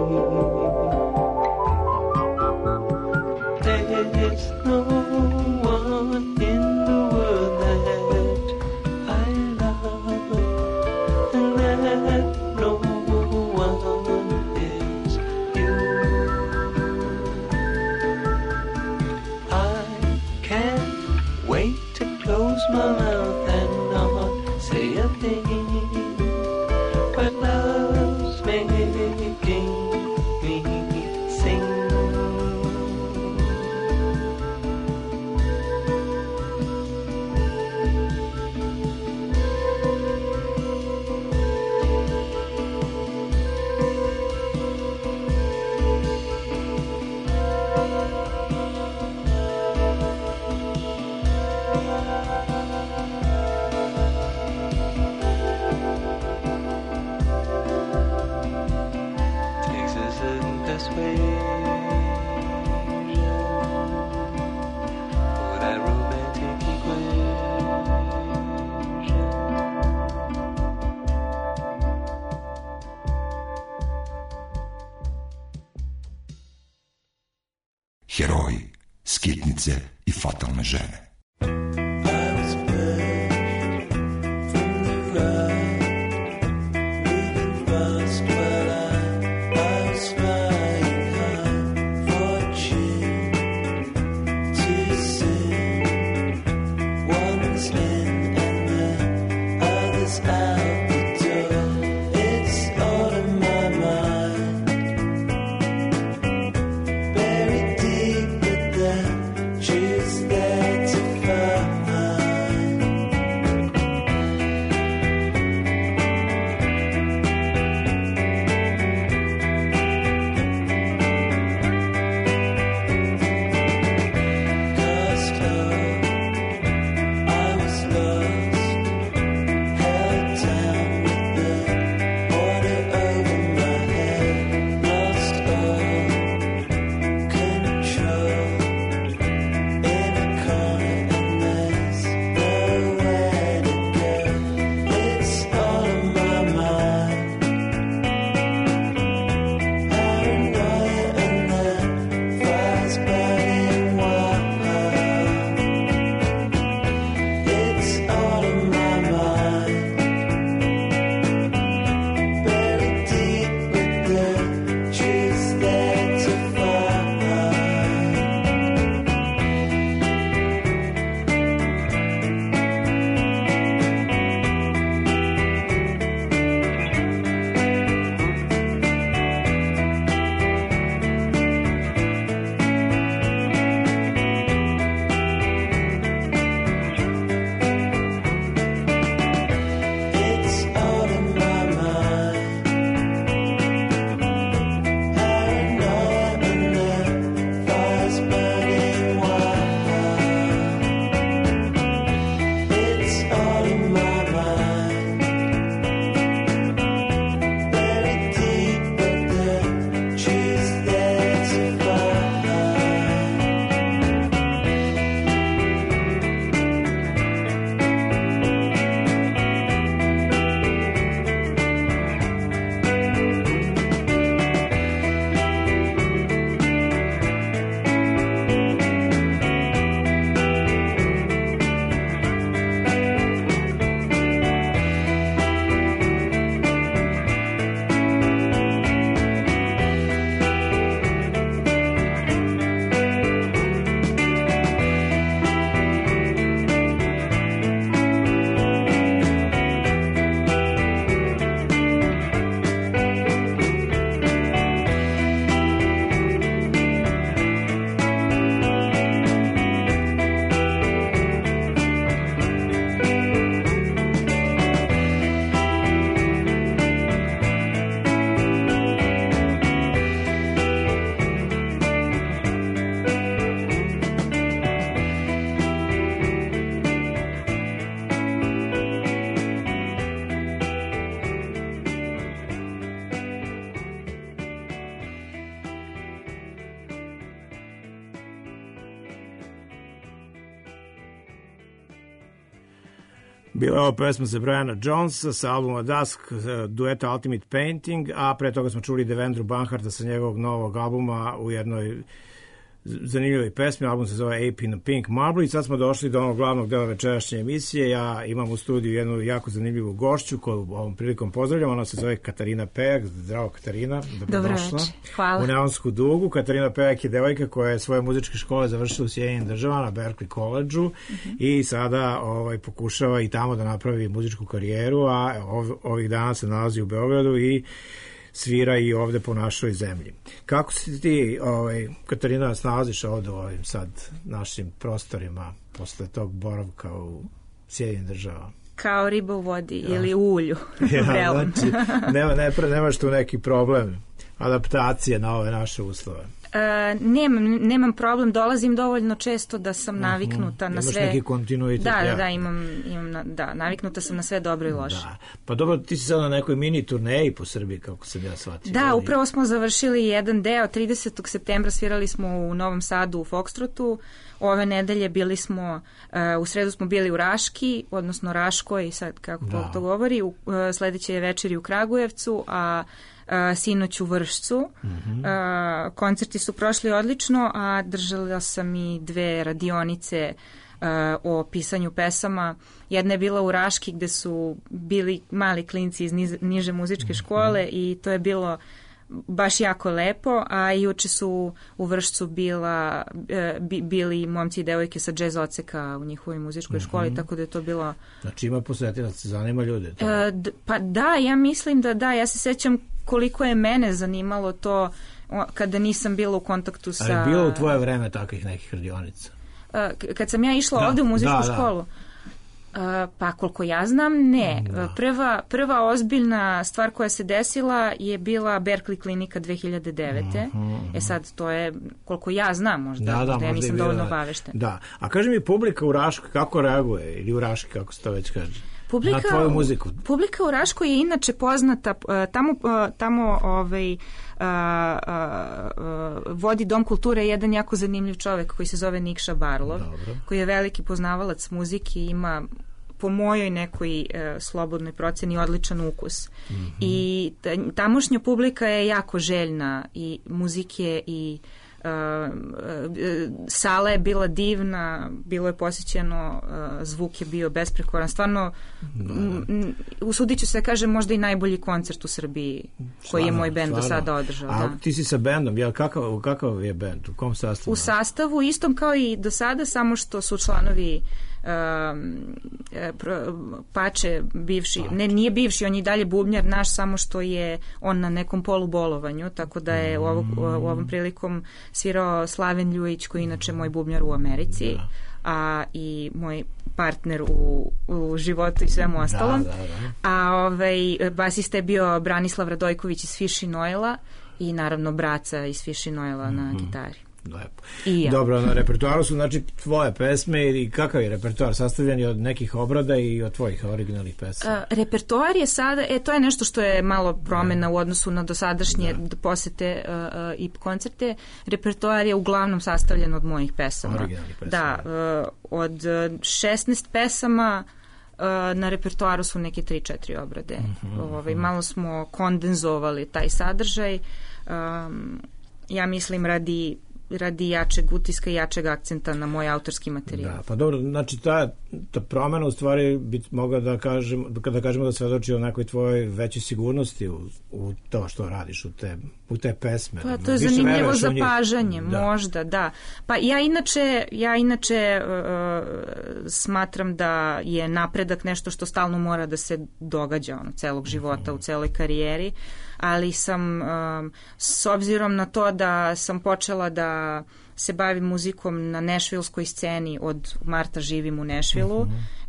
There's no one in the world that I love, and that no one is you. I can't wait to close my mouth and not say a thing, but love's making me sing. heroji, skitnice i fatalne žene. Bila je ovo pesma za Briana Jonesa sa albuma Dusk, dueta Ultimate Painting, a pre toga smo čuli Devendru Banharta sa njegovog novog albuma u jednoj zanimljivoj pesmi. Album se zove Ape in a Pink Marble i sad smo došli do onog glavnog dela večerašnje emisije. Ja imam u studiju jednu jako zanimljivu gošću koju ovom prilikom pozdravljam. Ona se zove Katarina Pejak. Zdravo Katarina, dobrodošla. Hvala. U Neonsku dugu. Katarina Pejak je devojka koja je svoje muzičke škole završila u Sjedinjenim Državama na Berklee College-u mm-hmm. i sada ovaj, pokušava i tamo da napravi muzičku karijeru, a ov, ovih dana se nalazi u Beogradu i svira i ovde po našoj zemlji. Kako si ti, ovaj, Katarina, snalaziš ovde u ovim sad našim prostorima posle tog boravka u Sjedinjenim Državama? Kao riba u vodi ja. Ili u ulju. Ja, znači, nema, ne, nemaš tu neki problem adaptacije na ove naše uslove? Uh, nemam, nemam problem, dolazim dovoljno često da sam naviknuta uh-huh. na Imaš sve. Imaš neki kontinuitet. Da, da, ja. da, imam, imam na, da, naviknuta sam na sve dobro i loše. Da. Pa dobro, ti si sad na nekoj mini turneji po Srbiji, kako sam ja shvatio. Da, upravo smo završili jedan deo, tridesetog septembra svirali smo u Novom Sadu u Foxtrotu, ove nedelje bili smo, uh, u sredu smo bili u Raški, odnosno Raškoj, sad kako da. to govori, u, uh, sledeće je večeri u Kragujevcu, a sinoć u Vršcu. Mhm. Uh, koncerti su prošli odlično, a držala sam i dve radionice uh, o pisanju pesama. Jedna je bila u Raški gde su bili mali klinci iz niz, niže muzičke škole i to je bilo baš jako lepo, a juče su u Vršcu bila, bi, bili momci i devojke sa džez odseka u njihovoj muzičkoj Mhm. školi, tako da je to bilo... Znači ima posetilaca, zanima ljude to. E, d- pa da, ja mislim da da, ja se sećam koliko je mene zanimalo to o, kada nisam bila u kontaktu sa... Ali je bilo u tvoje vreme takvih nekih radionica? E, k- kad sam ja išla Da, ovde u muzičku da, da. školu, Uh, pa koliko ja znam, ne. Da. Prva, prva ozbiljna stvar koja se desila je bila Berkeley klinika dve hiljade devete. Mhm, E sad, to je, koliko ja znam, možda, Da, da, možda ja možda je nisam bila- dovoljno obavešten. Da. A kaži mi, publika u Raškoj kako reaguje? Ili u Raški, kako se to već kaže? Publika, Na tvoju muziku? Publika u Raškoj je inače poznata, uh, tamo, uh, tamo ovaj, uh, uh, uh, vodi Dom kulture jedan jako zanimljiv čovek koji se zove Nikša Barlov, Dobro. koji je veliki poznavalac muzike i ima po mojoj nekoj e, slobodnoj proceni odličan ukus. Mhm. I ta, tamošnja publika je jako željna i muzike i e, e, sala je bila divna, bilo je posjećeno, e, zvuk je bio besprekoran. Stvarno, m, m, usudit ću se da kažem, možda i najbolji koncert u Srbiji koji je Stvarno, moj bend do stvarno. sada održao. A Da. ti si sa bendom, jel kakav, kakav je bend? U kom sastavu? U sastavu istom kao i do sada, samo što su članovi um, e, pro, Pače bivši, ne, nije bivši, on je i dalje bubnjar naš, samo što je on na nekom polubolovanju, tako da je u, ovog, u ovom prilikom svirao Slaven Ljujić, koji je inače moj bubnjar u Americi, a i moj partner u, u životu i svemu ostalom. Da, da, da. A ovaj, basista je bio Branislav Radojković iz Fiši Noela i naravno Braca iz Fiši Noela na gitari. Lepo. I ja. Dobro, na repertoaru su znači tvoje pesme i kakav je repertoar? Sastavljen je od nekih obrada i od tvojih originalnih pesama? Uh, repertoar je sada, e, to je nešto što je malo promena u odnosu na dosadašnje posete uh, uh, i koncerte. Repertoar je uglavnom sastavljen od mojih pesama. Originalnih pesama. Da, uh, od uh, šesnaest pesama uh, na repertoaru su neke tri četiri obrade. Mhm, Ovaj, malo smo kondenzovali taj sadržaj. Um, ja mislim radi radi jačeg utiska i jačeg akcenta na moj autorski materijal. Da, pa dobro, znači ta, ta promena u stvari bi mogla da kažemo, da kažemo da svedoči o nekoj tvojoj većoj sigurnosti u, u to što radiš, u te, u te pesme. Pa to je Više zanimljivo veruješ u njih. zapažanje, Da. možda, da. Pa ja inače, ja inače uh, smatram da je napredak nešto što stalno mora da se događa ono, celog života, u celoj karijeri, ali sam um, s obzirom na to da sam počela da se bavim muzikom na nešvilskoj sceni, od marta živim u Nešvilu,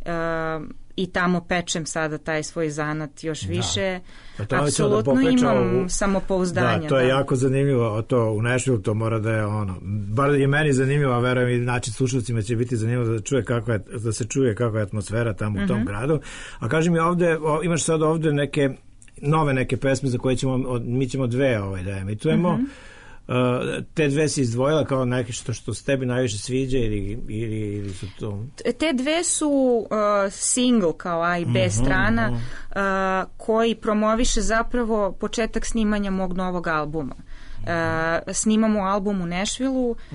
uh, i tamo pečem sada taj svoj zanat još više. Pa to ćemo da Apsolutno popričamo imam u- samopouzdanje. Da, to je jako zanimljivo, to u Nashville to mora da je ono, bar je meni zanimljivo, a verujem i znači slušalcima će biti zanimljivo da čuje kakva je, da se čuje kakva je atmosfera tamo u tom Mhm. gradu. A kaži mi ovde, o, imaš sad ovde neke nove neke pesme za koje ćemo, od- mi ćemo dve ovaj da emitujemo. Mhm. Uh, te dve si izdvojila kao neke što, što se tebi najviše sviđa ili, ili, ili su to... Te dve su uh, single kao A i B Mhm, strana, mhm. uh, koji promoviše zapravo početak snimanja mog novog albuma. Uh, snimamo album u Nashvillu, uh,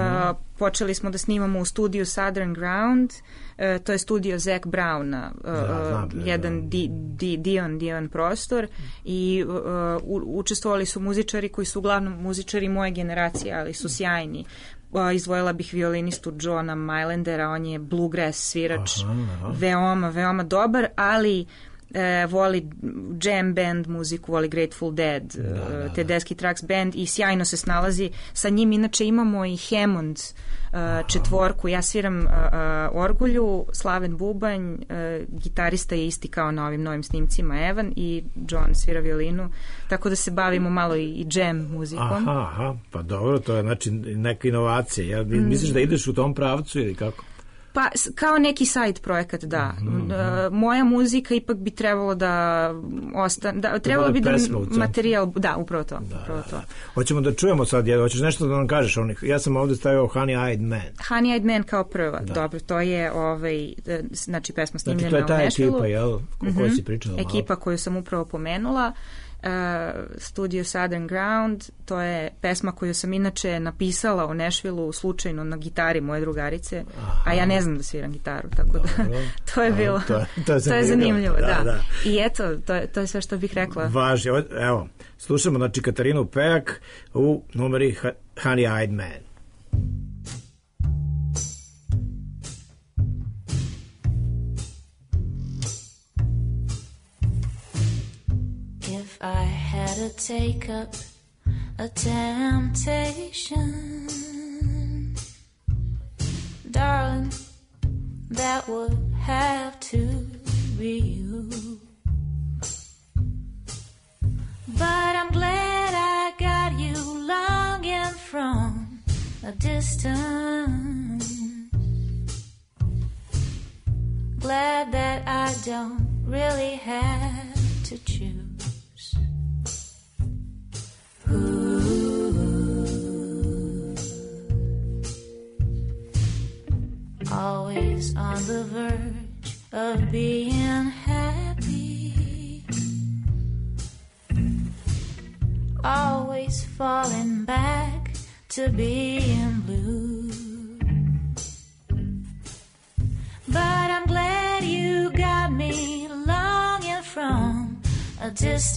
počeli smo da snimamo u studiju Southern Ground, uh, to je studio Zac Browna, uh, Da, znam, da, jedan da. di, di, divan, divan prostor, i uh, u- učestvovali su muzičari koji su uglavnom muzičari moje generacije, ali su sjajni. Uh, izdvojila bih violinistu Johna Mylandera, on je bluegrass svirač, Aha, aha. veoma, veoma dobar, ali e, voli jam band muziku, voli Grateful Dead, e, Tedeschi Trucks band, i sjajno se snalazi. Sa njim inače imamo i Hammond e, četvorku, ja sviram e, e, orgulju, Slaven bubanj, e, gitarista je isti kao na ovim novim snimcima Evan, i John svira violinu, tako da se bavimo malo i, i jam muzikom. Aha, aha, pa dobro, to je znači neka inovacija. Ja, misliš da ideš u tom pravcu ili kako? Pa, s- kao neki side projekat, da. Mhm, E, moja muzika ipak bi trebalo da ostane, da, trebalo bude bi da pesma u centru. materijal, da, upravo to. upravo to. Hoćemo da čujemo sad, jel, hoćeš nešto da nam kažeš? Onih, ja sam ovde stavio Honey Eyed Man. Honey Eyed Man kao prva, Da. dobro, to je ovaj, e, znači pesma Znači, snimljena to je u ta Nashvillu. ekipa, jel, o kojoj si pričala malo. Ekipa koju sam upravo pomenula. uh, studio Southern Ground, to je pesma koju sam inače napisala u Nashvilleu slučajno na gitari moje drugarice, aha, a ja ne znam da sviram gitaru, tako da to je bilo, to, to, je, to je zanimljivo, da, da. da. I eto, to je, to je sve što bih rekla. Važi, evo, slušamo znači Katarinu Pejak u numeri Honey Eyed Man. If I had to take up a temptation, darling, that would have to be you. But I'm glad I got you longing from a distance. Glad that I don't really have to choose. Always on the verge of being happy, always falling back to being blue. But I'm glad you got me longing from a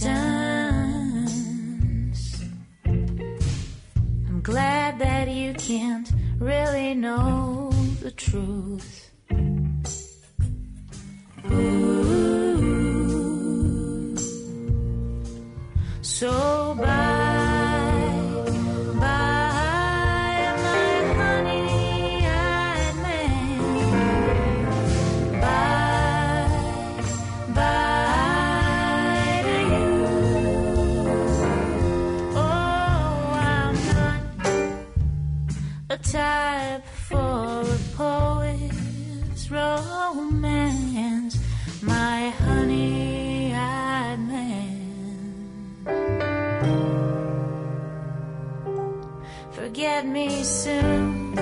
distance. I'm glad that you can't really know the truth. Ooh. So bye, bye, my honey-eyed man. Bye, bye to you. Oh, I'm not a type for a poet's romance, my honey-eyed man. Forget me soon.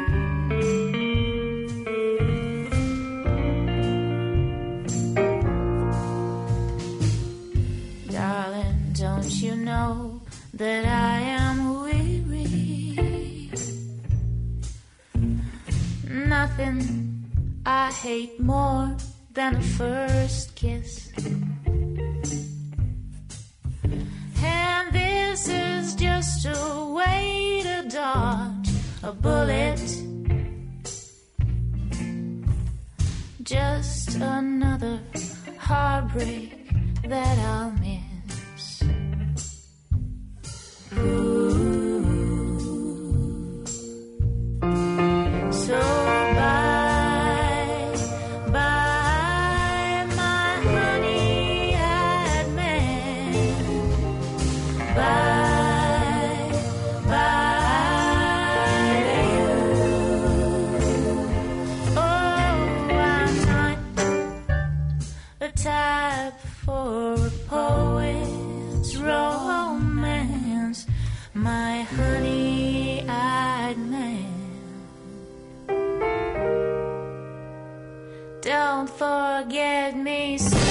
Darling, don't you know that I am weary? Nothing I hate more than a first kiss. And this is just a way to dodge a bullet. Just another heartbreak that I'll miss. Ooh. So bye, bye, my honey-eyed man. Bye, bye to you. Oh, I'm not a type for a poet's romance, my honey-eyed man. Don't forget me soon.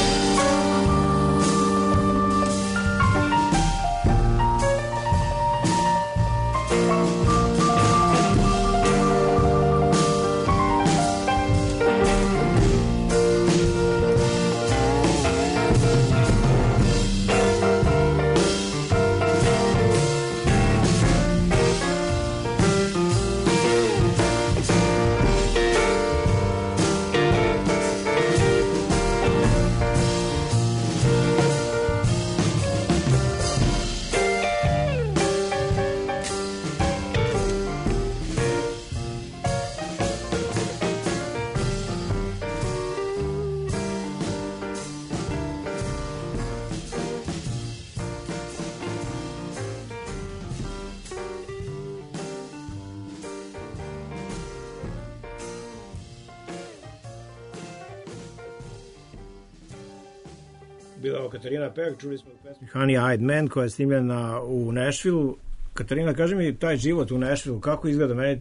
Bila Katarina Pejak, čuli smo pesmu Honey-Eyed Man koja je snimljena u Nashvilleu. Katarina, kaži mi taj život u Nashvilleu, kako izgleda? Meni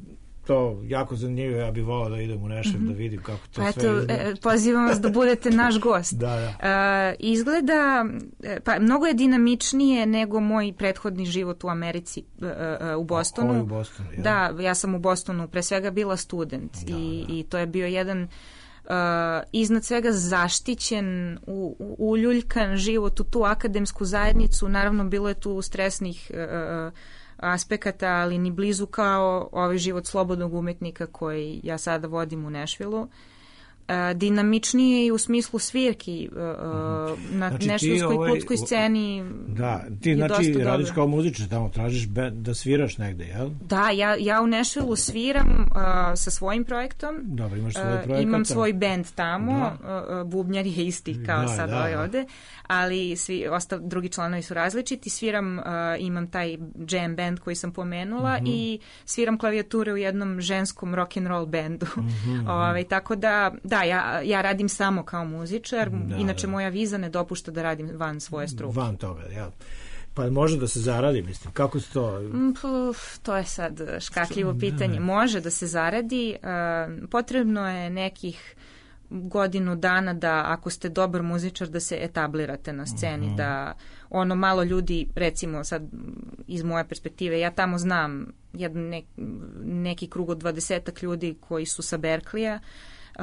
to jako zanimljivo, ja bih volao da idem u Nashville mm-hmm. da vidim kako to pa sve eto, izgleda. Pozivam vas da budete naš gost. da, da. Uh, izgleda, pa mnogo je dinamičnije nego moj prethodni život u Americi, uh, uh, u Bostonu. Ovo je u Bostonu, ja. Da, ja sam u Bostonu pre svega bila student da, i, da. i to je bio jedan Uh, iznad svega zaštićen, u, u, uljuljkan život u tu akademsku zajednicu. Naravno, bilo je tu stresnih uh, aspekata, ali ni blizu kao ovaj život slobodnog umetnika koji ja sada vodim u Nashvilleu. Uh, dinamičnije i u smislu svirki uh, mm-hmm. na znači, nešvilskoj ovaj, klubskoj sceni. Da, ti znači radiš kao muzičar, tamo tražiš be, da sviraš negde, jel? Da, ja, ja u Nashvilleu sviram uh, sa svojim projektom. Dobro, imaš svoj projekat. Uh, imam svoj band tamo, uh, bubnjar je isti kao da, sad da, ovaj ovde, ali svi ostav, drugi članovi su različiti. Sviram, uh, imam taj jam band koji sam pomenula mm-hmm. i sviram klavijature u jednom ženskom rock and roll bandu. Mm-hmm. Ove, tako da, da, ja, ja radim samo kao muzičar, da, inače da. moja viza ne dopušta da radim van svoje struke. Van toga, ja. Pa može da se zaradi, mislim, kako se to... Puf, to je sad škakljivo pitanje. Može da se zaradi, uh, potrebno je nekih godinu dana da, ako ste dobar muzičar, da se etablirate na sceni, mm-hmm. da ono malo ljudi, recimo sad iz moje perspektive, ja tamo znam jedan ne, neki krug od dvadesetak ljudi koji su sa Berkleya, uh,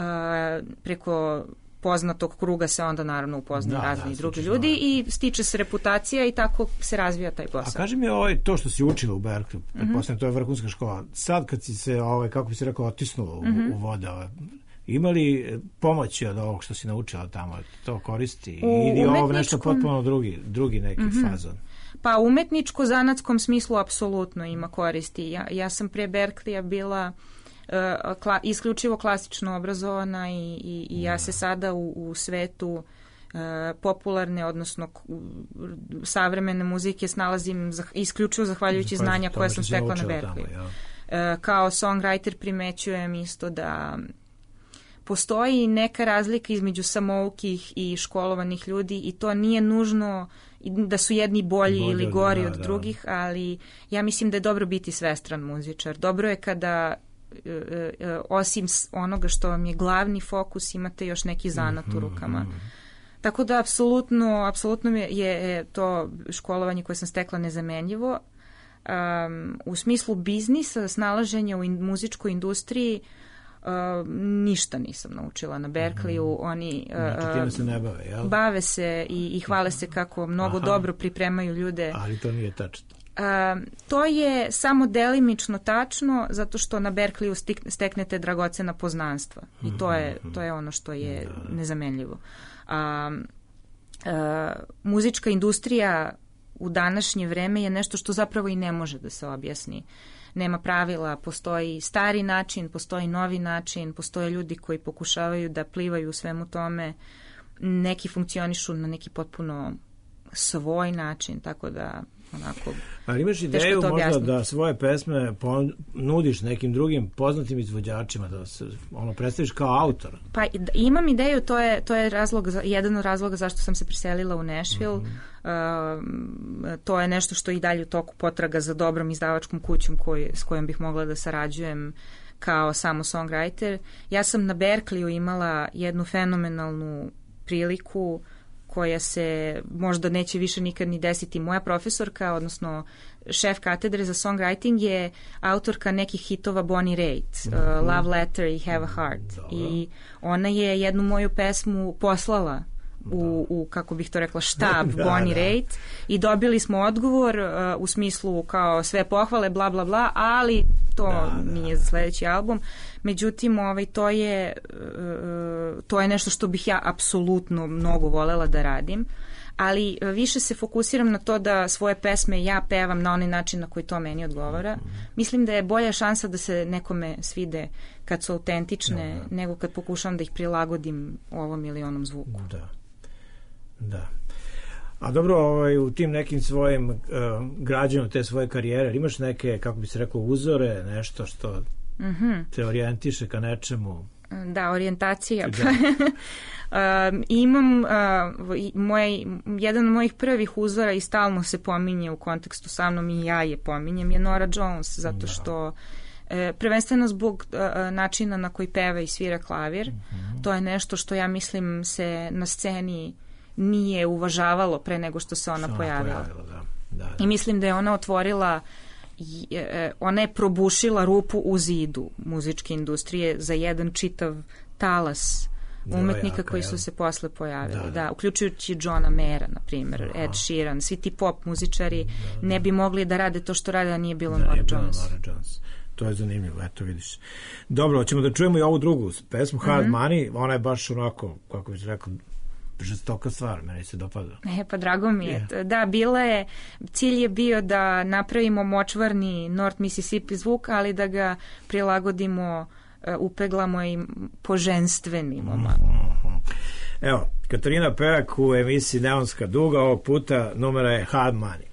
preko poznatog kruga se onda naravno upoznaju da, razni da, drugi ljudi znao. I stiče se reputacija i tako se razvija taj posao. A kaži mi ovaj, to što si učila u Berkleyu, pretpostavljam, mm-hmm. to je vrhunska škola, sad kad si se, ovaj, kako bi se rekao, otisnula u, mm-hmm. u vode, ovaj, ima li pomoći od ovog što si naučila tamo, to koristi ili ovo nešto potpuno drugi, drugi neki mm-hmm. fazon? Pa u umetničko-zanatskom smislu apsolutno ima koristi. Ja, ja sam pre Berkleya bila uh, kla, isključivo klasično obrazovana i, i, i ja se sada u, u svetu uh, popularne, odnosno savremene muzike snalazim zah, isključivo zahvaljujući znanja koje sam stekla na Berkleyu. Ja. Uh, kao songwriter primećujem isto da postoji neka razlika između samoukih i školovanih ljudi i to nije nužno da su jedni bolji Bolje, ili gori da, od da. drugih, ali ja mislim da je dobro biti svestran muzičar. Dobro je kada e, e, osim onoga što vam je glavni fokus, imate još neki zanat u rukama. Mm-hmm. Tako da apsolutno, apsolutno je, je to školovanje koje sam stekla nezamenljivo. Um, u smislu biznisa, snalaženja u in, muzičkoj industriji, Uh, ništa nisam naučila na Berkleyu. Mm-hmm. Oni znači, time se ne bave, jel? Bave se i, i hvale se kako mnogo Aha. dobro pripremaju ljude. Ali to nije tačno. Uh, to je samo delimično tačno, zato što na Berkleyu stik, steknete dragocena poznanstva. I to je, to je ono što je da. nezamenljivo. Uh, uh, muzička industrija u današnje vreme je nešto što zapravo i ne može da se objasni. Nema pravila, postoji stari način, postoji novi način, postoje ljudi koji pokušavaju da plivaju u svemu tome, neki funkcionišu na neki potpuno svoj način, tako da onako... Ali imaš ideju možda da svoje pesme nudiš nekim drugim poznatim izvođačima, da se ono predstaviš kao autor? Pa imam ideju, to je, to je razlog, jedan od razloga zašto sam se preselila u Nashville. Mm-hmm. Uh, to je nešto što i dalje u toku potraga za dobrom izdavačkom kućom koji, s kojom bih mogla da sarađujem kao samo songwriter. Ja sam na Berkleyu imala jednu fenomenalnu priliku koja se možda neće više nikad ni desiti. Moja profesorka, odnosno šef katedre za songwriting je autorka nekih hitova Bonnie Raitt, uh, Love Letter i Have a Heart. Dobro. I ona je jednu moju pesmu poslala u, u kako bih to rekla, štab da, Bonnie da. Raitt i dobili smo odgovor uh, u smislu kao sve pohvale, bla, bla, bla, ali to da, nije da. za sledeći album. Međutim, ovaj, to je uh, to je nešto što bih ja apsolutno mnogo volela da radim, ali više se fokusiram na to da svoje pesme ja pevam na onaj način na koji to meni odgovara. Mislim da je bolja šansa da se nekome svide kad su autentične, da, da. nego kad pokušam da ih prilagodim ovom ili onom zvuku. Da. Da. A dobro, ovaj, u tim nekim svojim uh, građanju te svoje karijere, imaš neke, kako bi se rekao, uzore, nešto što mm-hmm. te orijentiše ka nečemu? Da, orijentacija. Da. um, imam uh, moj, jedan od mojih prvih uzora i stalno se pominje u kontekstu sa mnom i ja je pominjem, je Nora Jones, zato što E, prvenstveno zbog a, načina na koji peva i svira klavir. Mm-hmm. To je nešto što ja mislim se na sceni nije uvažavalo pre nego što se ona, ona pojavila. pojavila da. Da, da. I mislim da je ona otvorila, ona je probušila rupu u zidu muzičke industrije za jedan čitav talas umetnika koji su se posle pojavili. Da, da. Da, uključujući Johna Mayera, na primjer, Aha. Ed Sheeran, svi ti pop muzičari da, da. ne bi mogli da rade to što rade, a nije bilo da, Nora Jones. Jones. To je zanimljivo, eto vidiš. Dobro, hoćemo da čujemo i ovu drugu pesmu, Hard mm-hmm. Money, ona je baš onako, kako bih rekao, žestoka stvar, meni se dopada. E, pa drago mi je. Yeah. Da, bila je, cilj je bio da napravimo močvarni North Mississippi zvuk, ali da ga prilagodimo, uh, upeglamo i poženstvenimo malo. Mm-hmm. Evo, Katarina Perak u emisiji Neonska duga, ovog puta numera je Hard Money.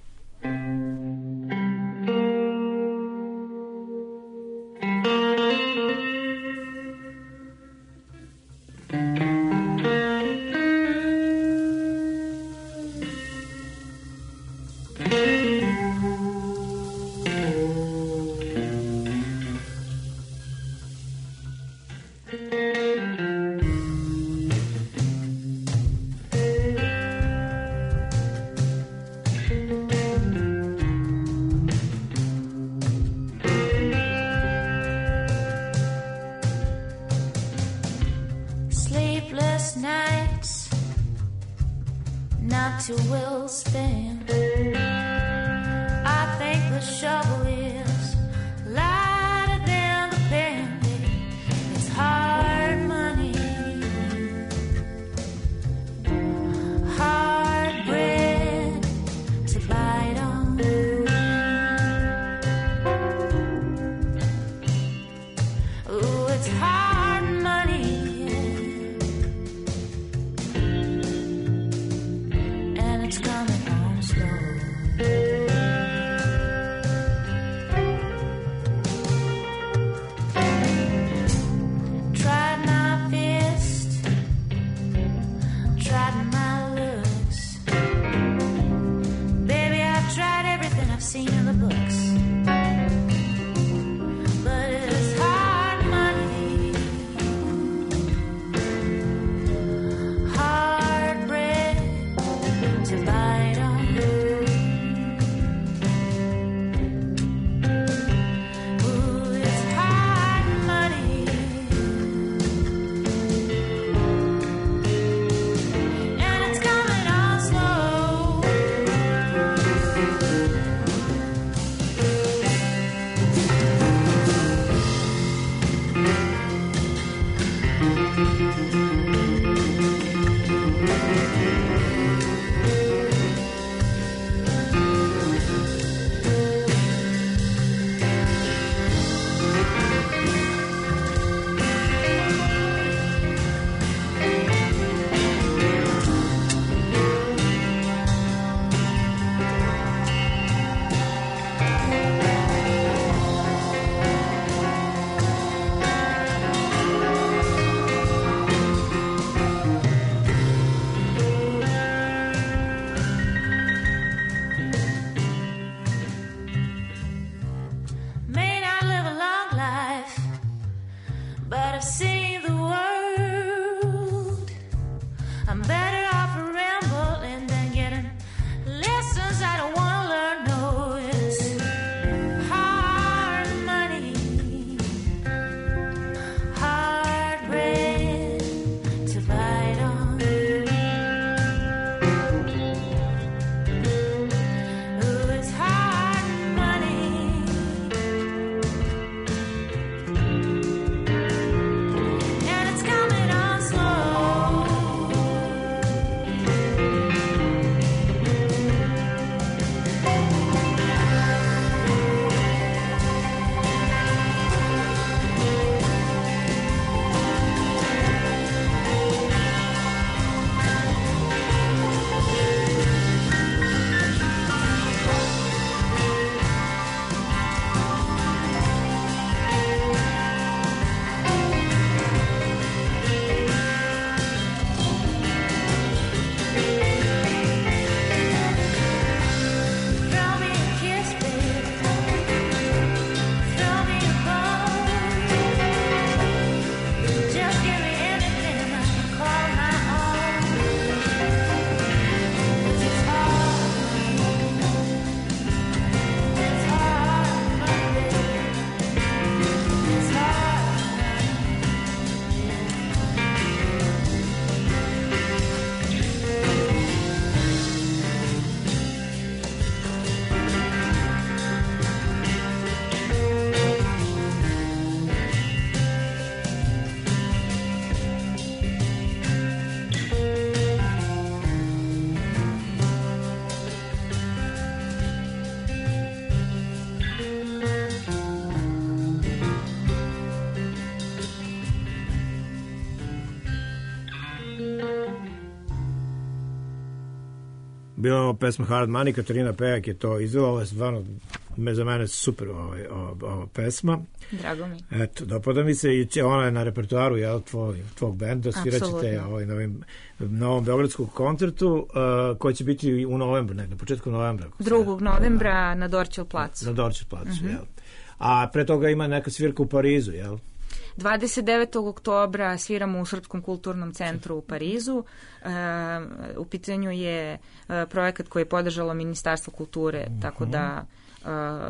Bila ova pesma Hard Money, Katarina Pejak je to izvela, ovo je stvarno me, za mene super ovaj, ova, ova pesma. Drago mi. Eto, dopada mi se i će, ona je na repertoaru jel, tvoj, tvog benda, svirat ćete ovaj, na, ovim, na ovom beogradskom koncertu uh, koji će biti u novembru, ne, na početku novembra. drugog novembra na Dorćol placu. Na Dorćol placu, uh-huh. jel. A pre toga ima neka svirka u Parizu, jel? dvadeset devetog oktobra sviramo u Srpskom kulturnom centru u Parizu. E, u pitanju je e, projekat koji je podržalo Ministarstvo kulture, uh-huh. tako da e,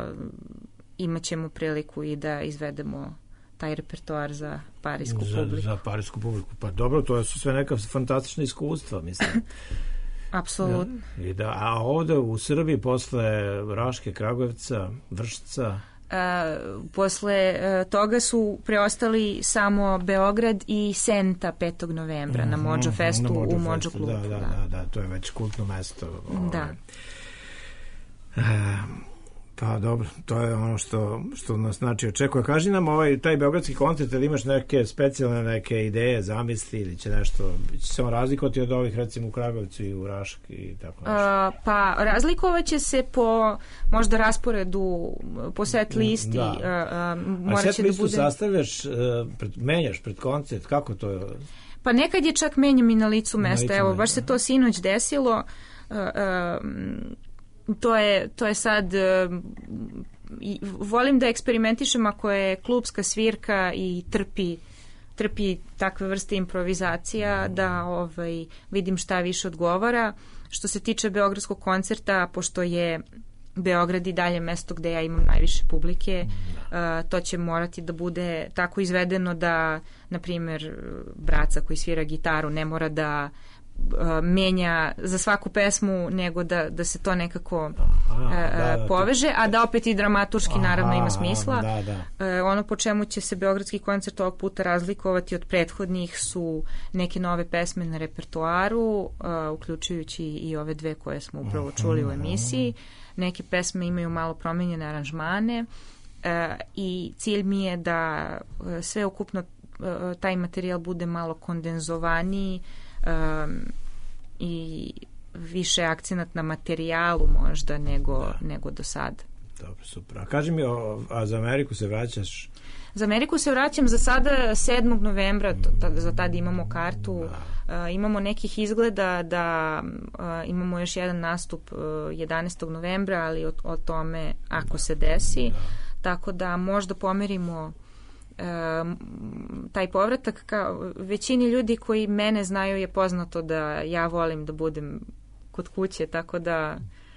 imat ćemo priliku i da izvedemo taj repertoar za parijsku za, publiku. Za parijsku publiku. Pa dobro, to su sve neka fantastična iskustva, mislim. Apsolutno. Ja, i da, a ovde u Srbiji posle Raške, Kragujevca, Vršca... Uh, posle uh, toga su preostali samo Beograd i Senta petog novembra mm-hmm, na Mođo Festu, na Mođo u Mođo klubu. Da, da, da, da, da, to je već kultno mesto. Da. Uh, pa dobro, to je ono što, što nas znači očekuje. Kaži nam, ovaj, taj beogradski koncert, ali imaš neke specijalne neke ideje, zamisli ili će nešto, će se on razlikovati od ovih recimo u Kragujevcu i u Raški i tako nešto? Uh, pa razlikovaće se po možda rasporedu, po set listi. Da. Uh, uh, A set listu da bude... sastavljaš, uh, pred, menjaš pred koncert, kako to je? Pa nekad je čak menjam i na licu mesta, licu evo, mesta. baš se to sinoć desilo. Uh, uh, To je, to je sad uh, i volim da eksperimentišem ako je klubska svirka i trpi trpi takve vrste improvizacija da ovaj, vidim šta više odgovara. Što se tiče beogradskog koncerta, pošto je Beograd i dalje mesto gde ja imam najviše publike, uh, to će morati da bude tako izvedeno da, na primjer, braca koji svira gitaru ne mora da menja za svaku pesmu, nego da, da se to nekako Aha, uh, da, da, poveže, a da opet i dramaturški Aha, naravno ima smisla. Da, da. Uh, ono po čemu će se beogradski koncert ovog puta razlikovati od prethodnih su neke nove pesme na repertoaru, uh, uključujući i ove dve koje smo upravo čuli u emisiji. Neke pesme imaju malo promenjene aranžmane uh, i cilj mi je da uh, sve ukupno uh, taj materijal bude malo kondenzovaniji Um, i više akcenat na materijalu možda nego, da. nego do sada. Dobro, super. A kaži mi, o, a za Ameriku se vraćaš? Za Ameriku se vraćam za sada sedmog novembra, to, ta, za tada imamo kartu, uh, imamo nekih izgleda da uh, imamo još jedan nastup uh, jedanaestog novembra, ali o, o tome ako se desi, da. Tako da možda pomerimo Uh, taj povratak. Kao većini ljudi koji mene znaju je poznato da ja volim da budem kod kuće, tako da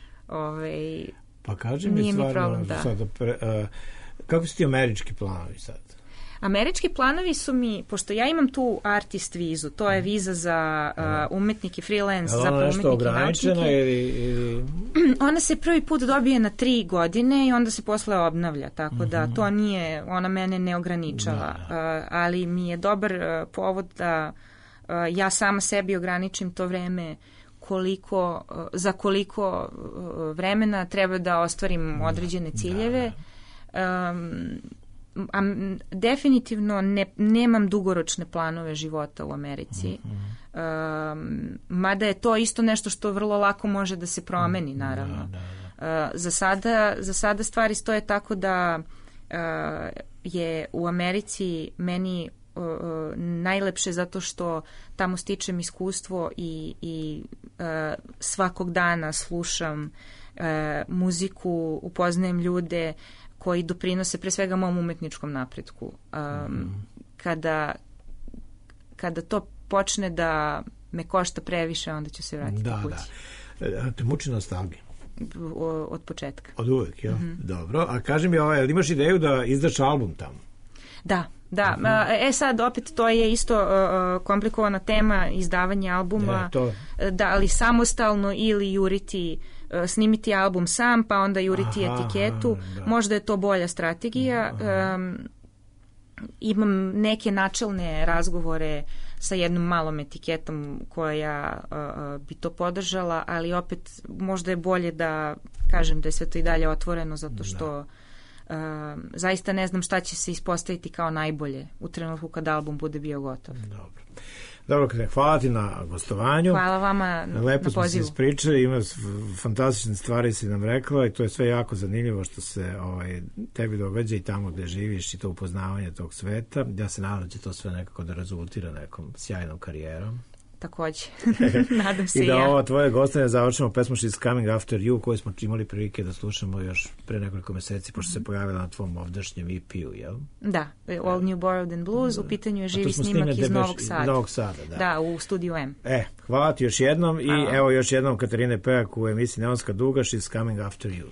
ovaj, pa kaži mi stvarno problem, da. Sad, pre, uh, kako su ti američki planovi sad? Američki planovi su mi, pošto ja imam tu artist vizu, to je viza za uh, umetnike, freelance, za umetnike i naučnike. Ili, ili... Ona se prvi put dobije na tri godine i onda se posle obnavlja, tako mm-hmm. da to nije, ona mene ne ograničava, da, da. Uh, ali mi je dobar uh, povod da uh, ja sama sebi ograničim to vreme koliko, uh, za koliko uh, vremena treba da ostvarim određene ciljeve. Da. Um, A, definitivno ne, nemam dugoročne planove života u Americi. Mm-hmm. um, mada je to isto nešto što vrlo lako može da se promeni, naravno. Da, da, da. Uh, za, sada, za sada stvari stoje tako da uh, je u Americi meni uh, najlepše zato što tamo stičem iskustvo i, i uh, svakog dana slušam uh, muziku, upoznajem ljude koji doprinose pre svega mom umetničkom napretku. Um, mm. kada, kada to počne da me košta previše, onda ću se vratiti da, kući. Da, da. Te muči nostalgija? Od početka. Od uvek, jel? Mm-hmm. Dobro. A kaži mi, ovaj, imaš ideju da izdaš album tamo? Da, da. Uh-huh. E sad, opet, to je isto uh, komplikovana tema izdavanja albuma. Ne, to... Da, ali samostalno ili juriti snimiti album sam, pa onda juriti aha, etiketu. Da. Možda je to bolja strategija. Um, imam neke načelne razgovore sa jednom malom etiketom koja uh, bi to podržala, ali opet možda je bolje da kažem da je sve to i dalje otvoreno zato što zaista ne znam šta će se ispostaviti kao najbolje u trenutku kad album bude bio gotov. Dobro. Dobro, kada hvala ti na gostovanju. Hvala vama na, Lepo na smo pozivu. se ispričali, ima fantastične stvari si nam rekla i to je sve jako zanimljivo što se ovaj, tebi događa i tamo gde živiš i to upoznavanje tog sveta. Ja se nadam da će to sve nekako da rezultira nekom sjajnom karijerom. Takođe, nadam se i i da ja. ovo tvoje gostanje završimo pesmu She's Coming After You koju smo imali prilike da slušamo još pre nekoliko meseci pošto se pojavila na tvom ovdašnjem E P-u, jel? Da, All New Borrowed and Blues, u pitanju je živi snimak iz Novog Sada. Novog Sada, da. Da, u studiju M. E, hvala ti još jednom i hvala. Evo još jednom Katarine Pejak u emisiji Neonska duga, She's Coming After You.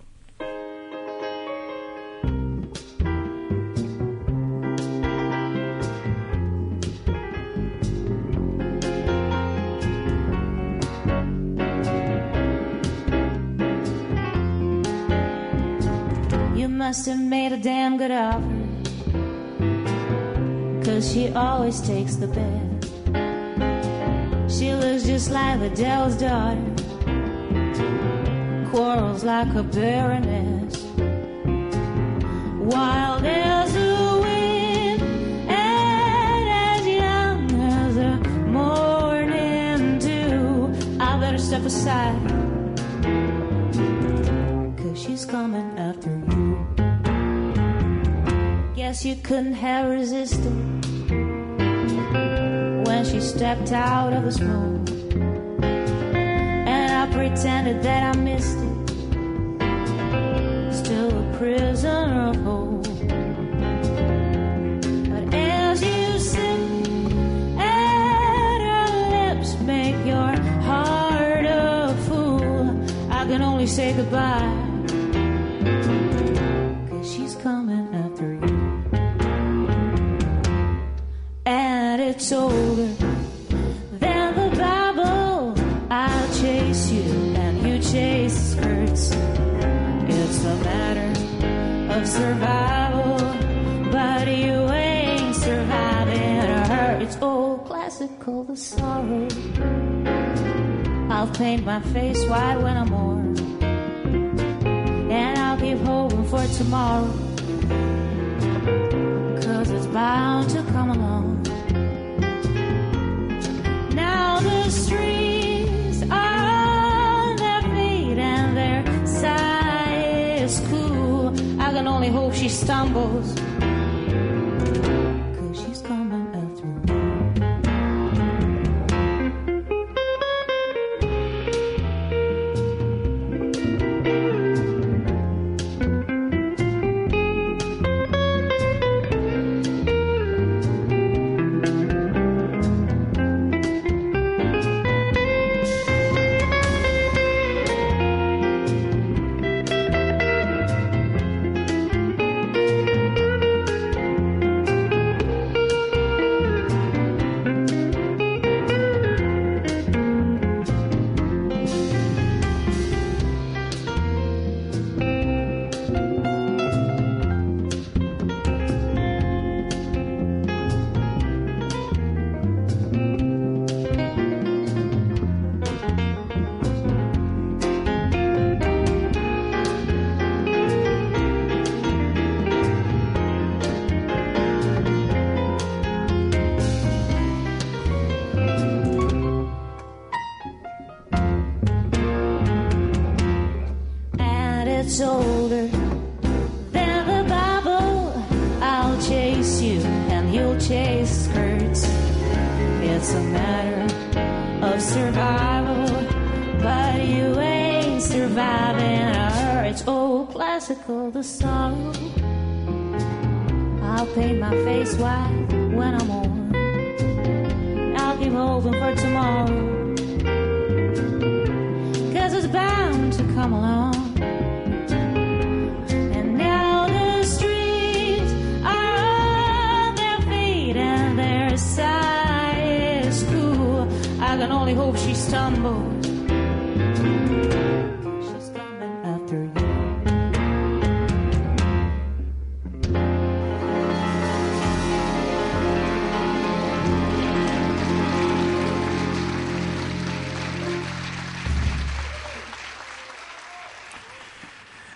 Must have made a damn good offer, 'cause she always takes the best. She looks just like the devil's daughter, quarrels like a baroness, wild as the wind and as young as the morning dew. I better step aside, 'cause she's coming after you. Guess you couldn't have resisted when she stepped out of the smoke, and I pretended that I missed it, still a prisoner of hope. But as you sit at her lips, make your heart a fool, I can only say goodbye, 'cause she's coming after you. And it's older than the Bible. I'll chase you and you chase skirts. It's a matter of survival, but you ain't surviving her. It's old classical, the sorrow. I'll paint my face white when I'm old, and I'll keep hoping for tomorrow, 'cause it's bound to come along. Now the streets are on their feet and their sigh is cool. I can only hope she stumbles, 'cause she's coming after me. It's older than the Bible. I'll chase you and you'll chase skirts. It's a matter of survival, but you ain't surviving her. It's old classical, the sorrow. I'll paint my face white when I'm old. I'll keep hoping for tomorrow, 'cause it's bound to come along. I can only hope she stumbles, 'cause she's coming after you.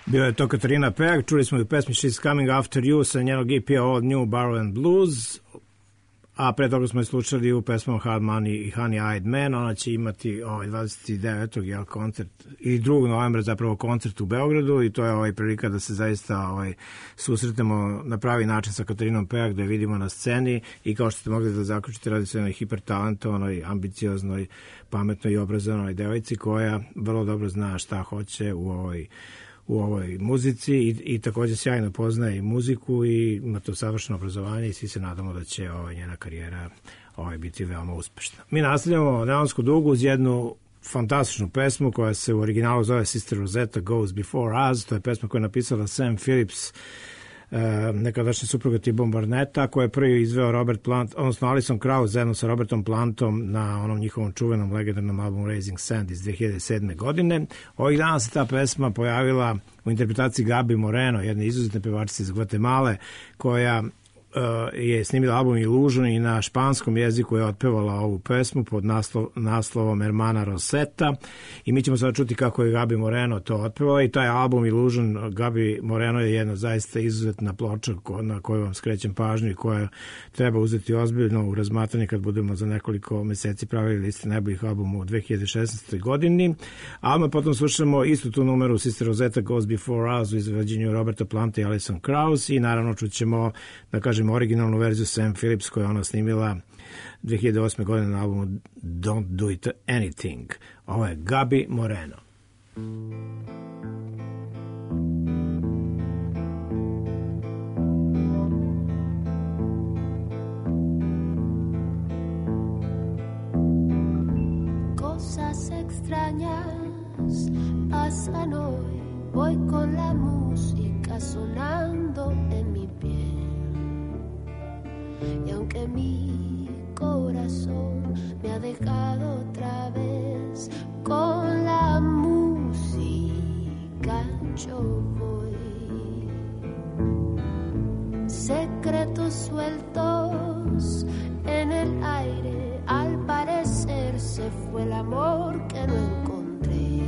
Bio je to Katarina Pejak, čuli smo i pesmi She's Coming After You sa njenog E P-a Old New Barrel and Blues, a pre toga smo je slušali u pesmama Hard Money i Honey Eyed Man. Ona će imati ovaj dvadeset devetog jel, koncert i drugog novembra zapravo koncert u Beogradu i to je ovaj prilika da se zaista ovaj, susretnemo na pravi način sa Katarinom Pejak, da je vidimo na sceni i kao što ste mogli da zaključite, radi se o jednoj hipertalentovanoj, ambicioznoj, pametnoj i obrazovanoj devojci koja vrlo dobro zna šta hoće u ovoj u ovoj muzici i, i također sjajno poznaje i muziku i ima to savršeno obrazovanje i svi se nadamo da će ovaj, njena karijera ovaj, biti veoma uspešna. Mi nastavljamo Neonsku dugu uz jednu fantastičnu pesmu koja se u originalu zove Sister Rosetta Goes Before Us. To je pesma koju je napisala Sam Phillips, nekadašnja supruga T-Bone Barnetta, koja je prvi izveo Robert Plant, odnosno Alison Krauss zajedno sa Robertom Plantom na onom njihovom čuvenom legendarnom albumu Raising Sand iz dve hiljade sedme. godine. Ovih dana se ta pesma pojavila u interpretaciji Gabi Moreno, jedne izuzetne pevačice iz Gvatemale, koja je snimila album Illusion i na španskom jeziku je otpevala ovu pesmu pod naslov, naslovom Hermana Rosetta i mi ćemo sada čuti kako je Gabi Moreno to otpevala i taj album Illusion Gabi Moreno je jedna zaista izuzetna ploča na koju vam skrećem pažnju i koja treba uzeti ozbiljno u razmatranje kad budemo za nekoliko meseci pravili liste najboljih albuma u dve hiljade šesnaestoj. godini. A potom slušamo istu tu numeru Sister Rosetta Goes Before Us u izvođenju Roberta Planta i Alison Krauss i naravno čućemo, da kažem, originalnu verziju Sam Phillips koju je ona snimila dve hiljade osme. godine na albumu Don't Do It Anything. Ovo je Gabi Moreno. Cosas extrañas pasan hoy, voy con la música sonando en mi piel. Y aunque mi corazón me ha dejado otra vez, con la música yo voy. Secretos sueltos en el aire, al parecer se fue el amor que no encontré.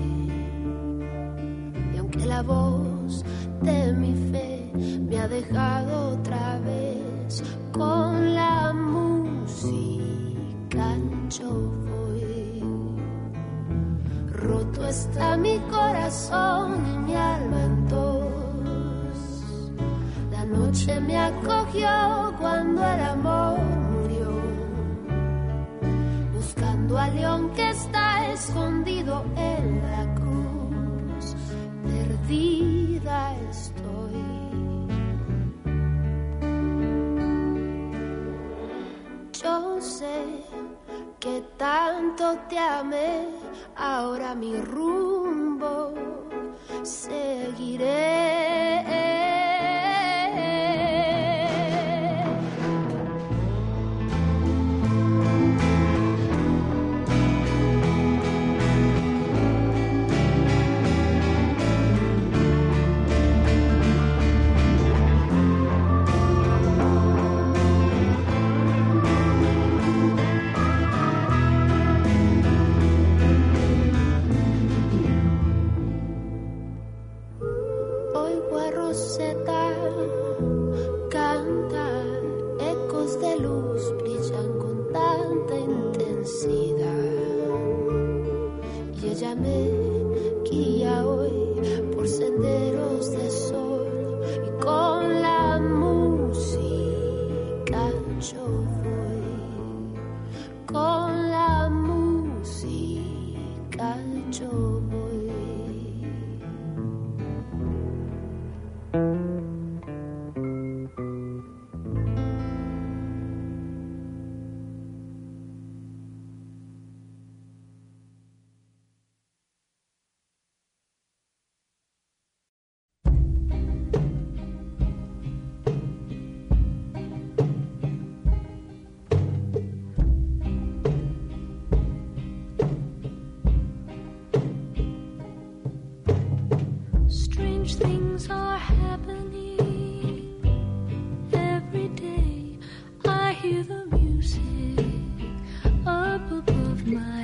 Y aunque la voz de mi fe me ha dejado otra vez, con la música yo voy. Roto está mi corazón y mi alma en dos. La noche me acogió cuando el amor murió, buscando al león que está escondido en la cruz. Perdida estoy. Yo sé que tanto te amé, ahora mi rumbo seguiré.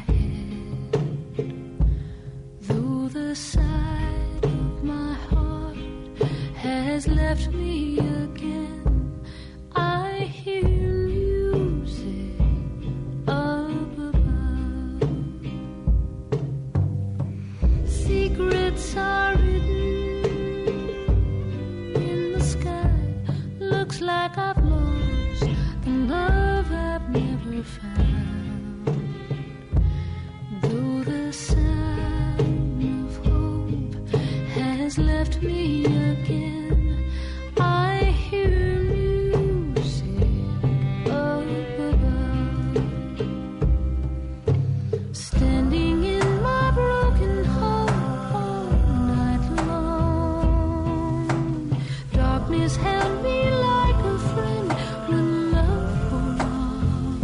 Side of my heart left me again. I hear music up above. Secrets are written in the sky. Looks like I've lost the love I've never found. Though the sound of hope has left me again, I hear music up above. Standing in my broken home all night long, darkness held me like a friend when love wore off.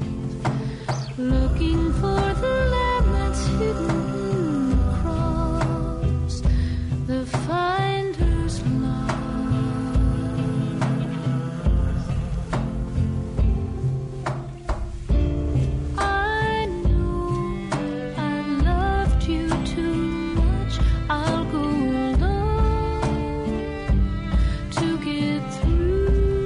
Looking for the lamb that's hidden in the cross, the finder's lost. I know I've loved you too much. I'll go alone to get through.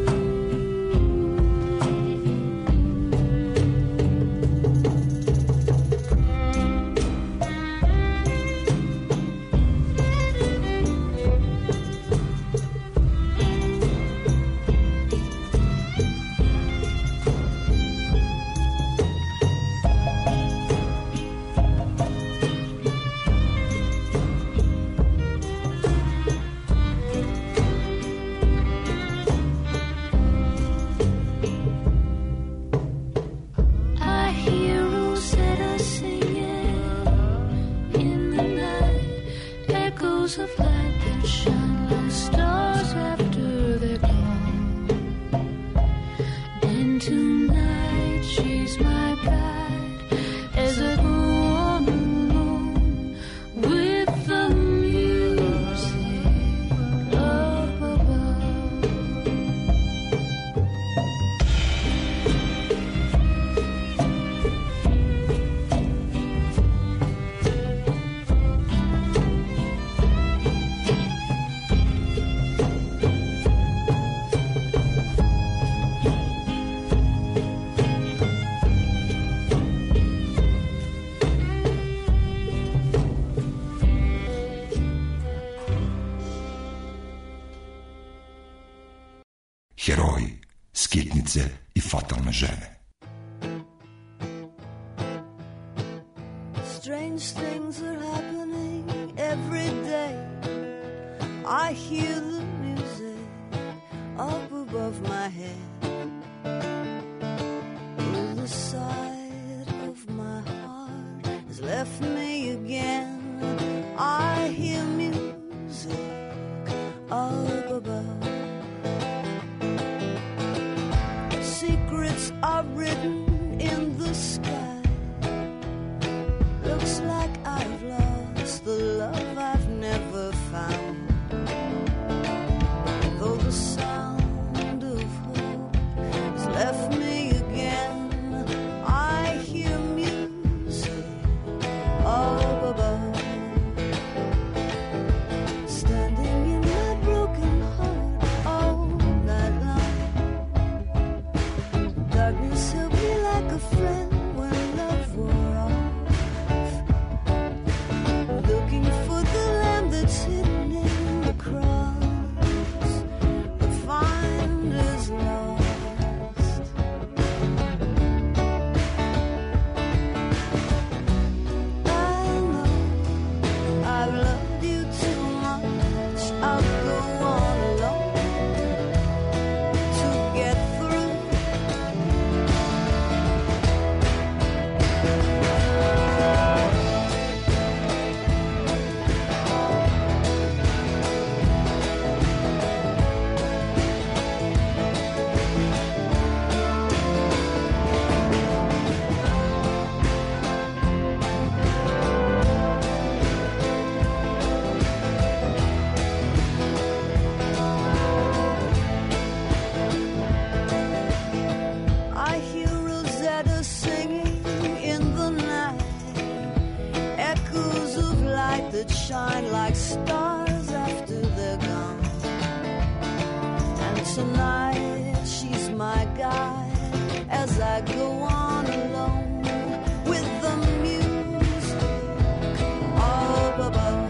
I hear Rosetta singing in the night, echoes of light that shine like stars after they're gone. And tonight she's my guide as I go on alone with the music up above. Heroji, skitnice i fatalne žene. Strange things are happening every day. I hear the music up above my head. The side of my heart has left me again. I hear music up above. Secrets are written in the sky. Looks like I've lost the love I've never found. Though the sound of hope has left me again, I hear music up above. Standing in my broken heart all night long, darkness held me like a friend when love wore off. Looking for the lamb that's hidden in the cross, the finder's lost. I know I've loved you too much. I'll go on alone to get through. I hear Rosetta singing in the night, echoes of light that shine like stars after they're gone. tonight. She's my guide as I go on alone with the music up above.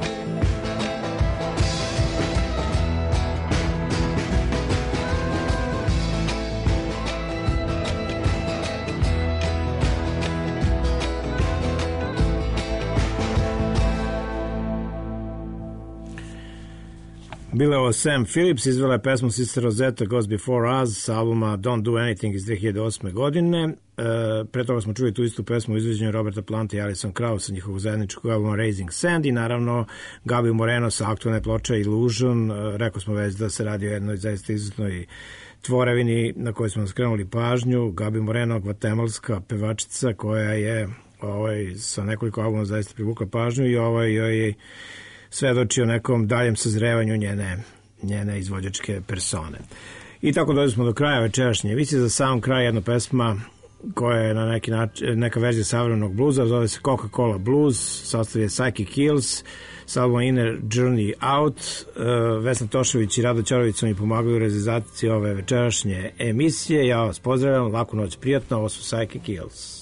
Bila je ovo Sam Phillips, izvela je pesmu Sister Rosetta Goes Before Us sa albuma Don't Do Anything iz dve hiljade osme. godine. E, pre toga smo čuli tu istu pesmu u izvođenju Roberta Planta i Alison Krauss sa njihovog zajedničkog albuma Raising Sand i naravno Gabi Moreno sa aktualne ploče Illusion. E, rekao smo već da se radi o jednoj zaista izuzetnoj tvorevini na kojoj smo skrenuli pažnju. Gabi Moreno, gvatemalska pevačica koja je ovaj, sa nekoliko albuma zaista privukla pažnju i ovaj joj je svedoči o nekom daljem sazrevanju njene, njene izvođačke persone. I tako dođe smo do kraja večerašnje emisije. Za sam kraj jedna pesma koja je na neki način, neka verzija savremenog bluza, zove se Coca-Cola Blues, sastav je Psychic Kills, s albuma Inner Journey Out. Vesna Tošović i Rado Ćorović su mi pomagali u realizaciji ove večerašnje emisije. Ja vas pozdravljam, laku noć, prijatno, ovo su Psychic Kills.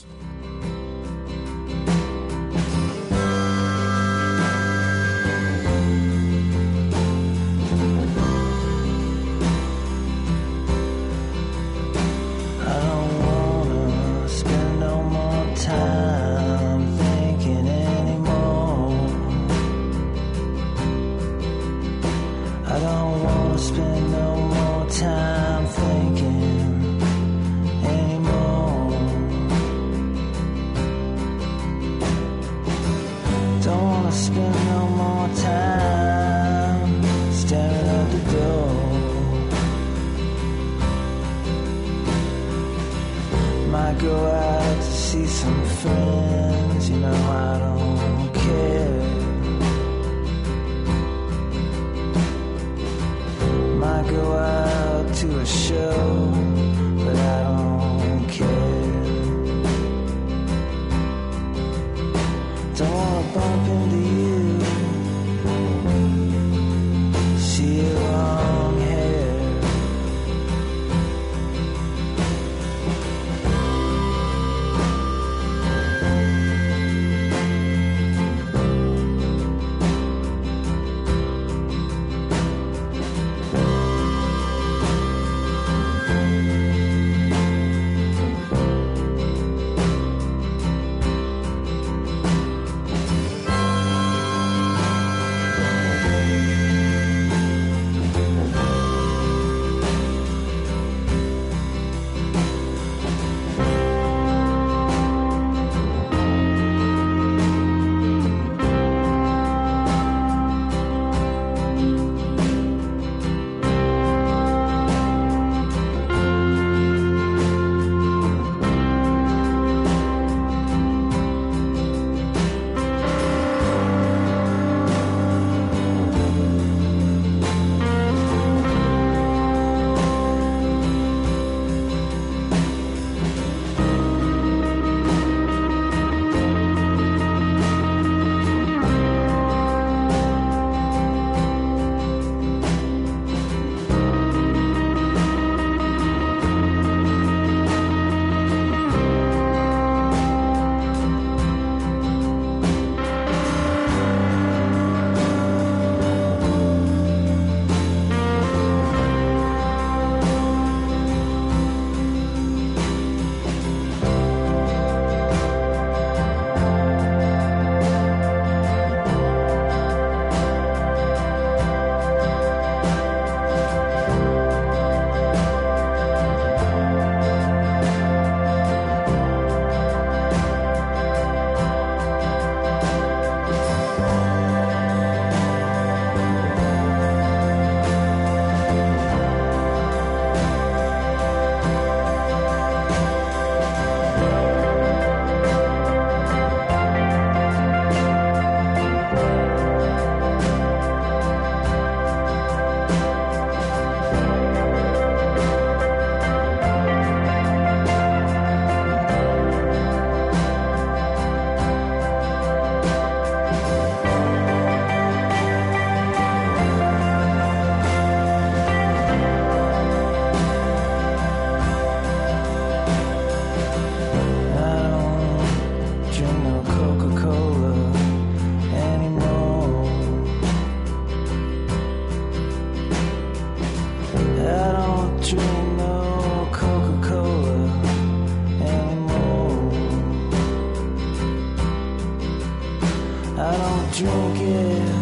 I don't drink it.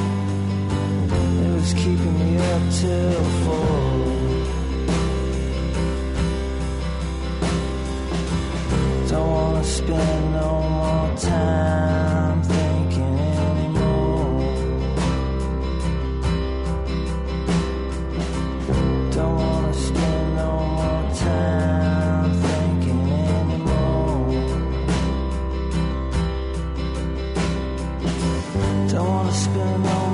It was keeping me up till four. Don't wanna spend no more time thinking anymore. Don't wanna spend no more time thinking anymore. Don't wanna spend no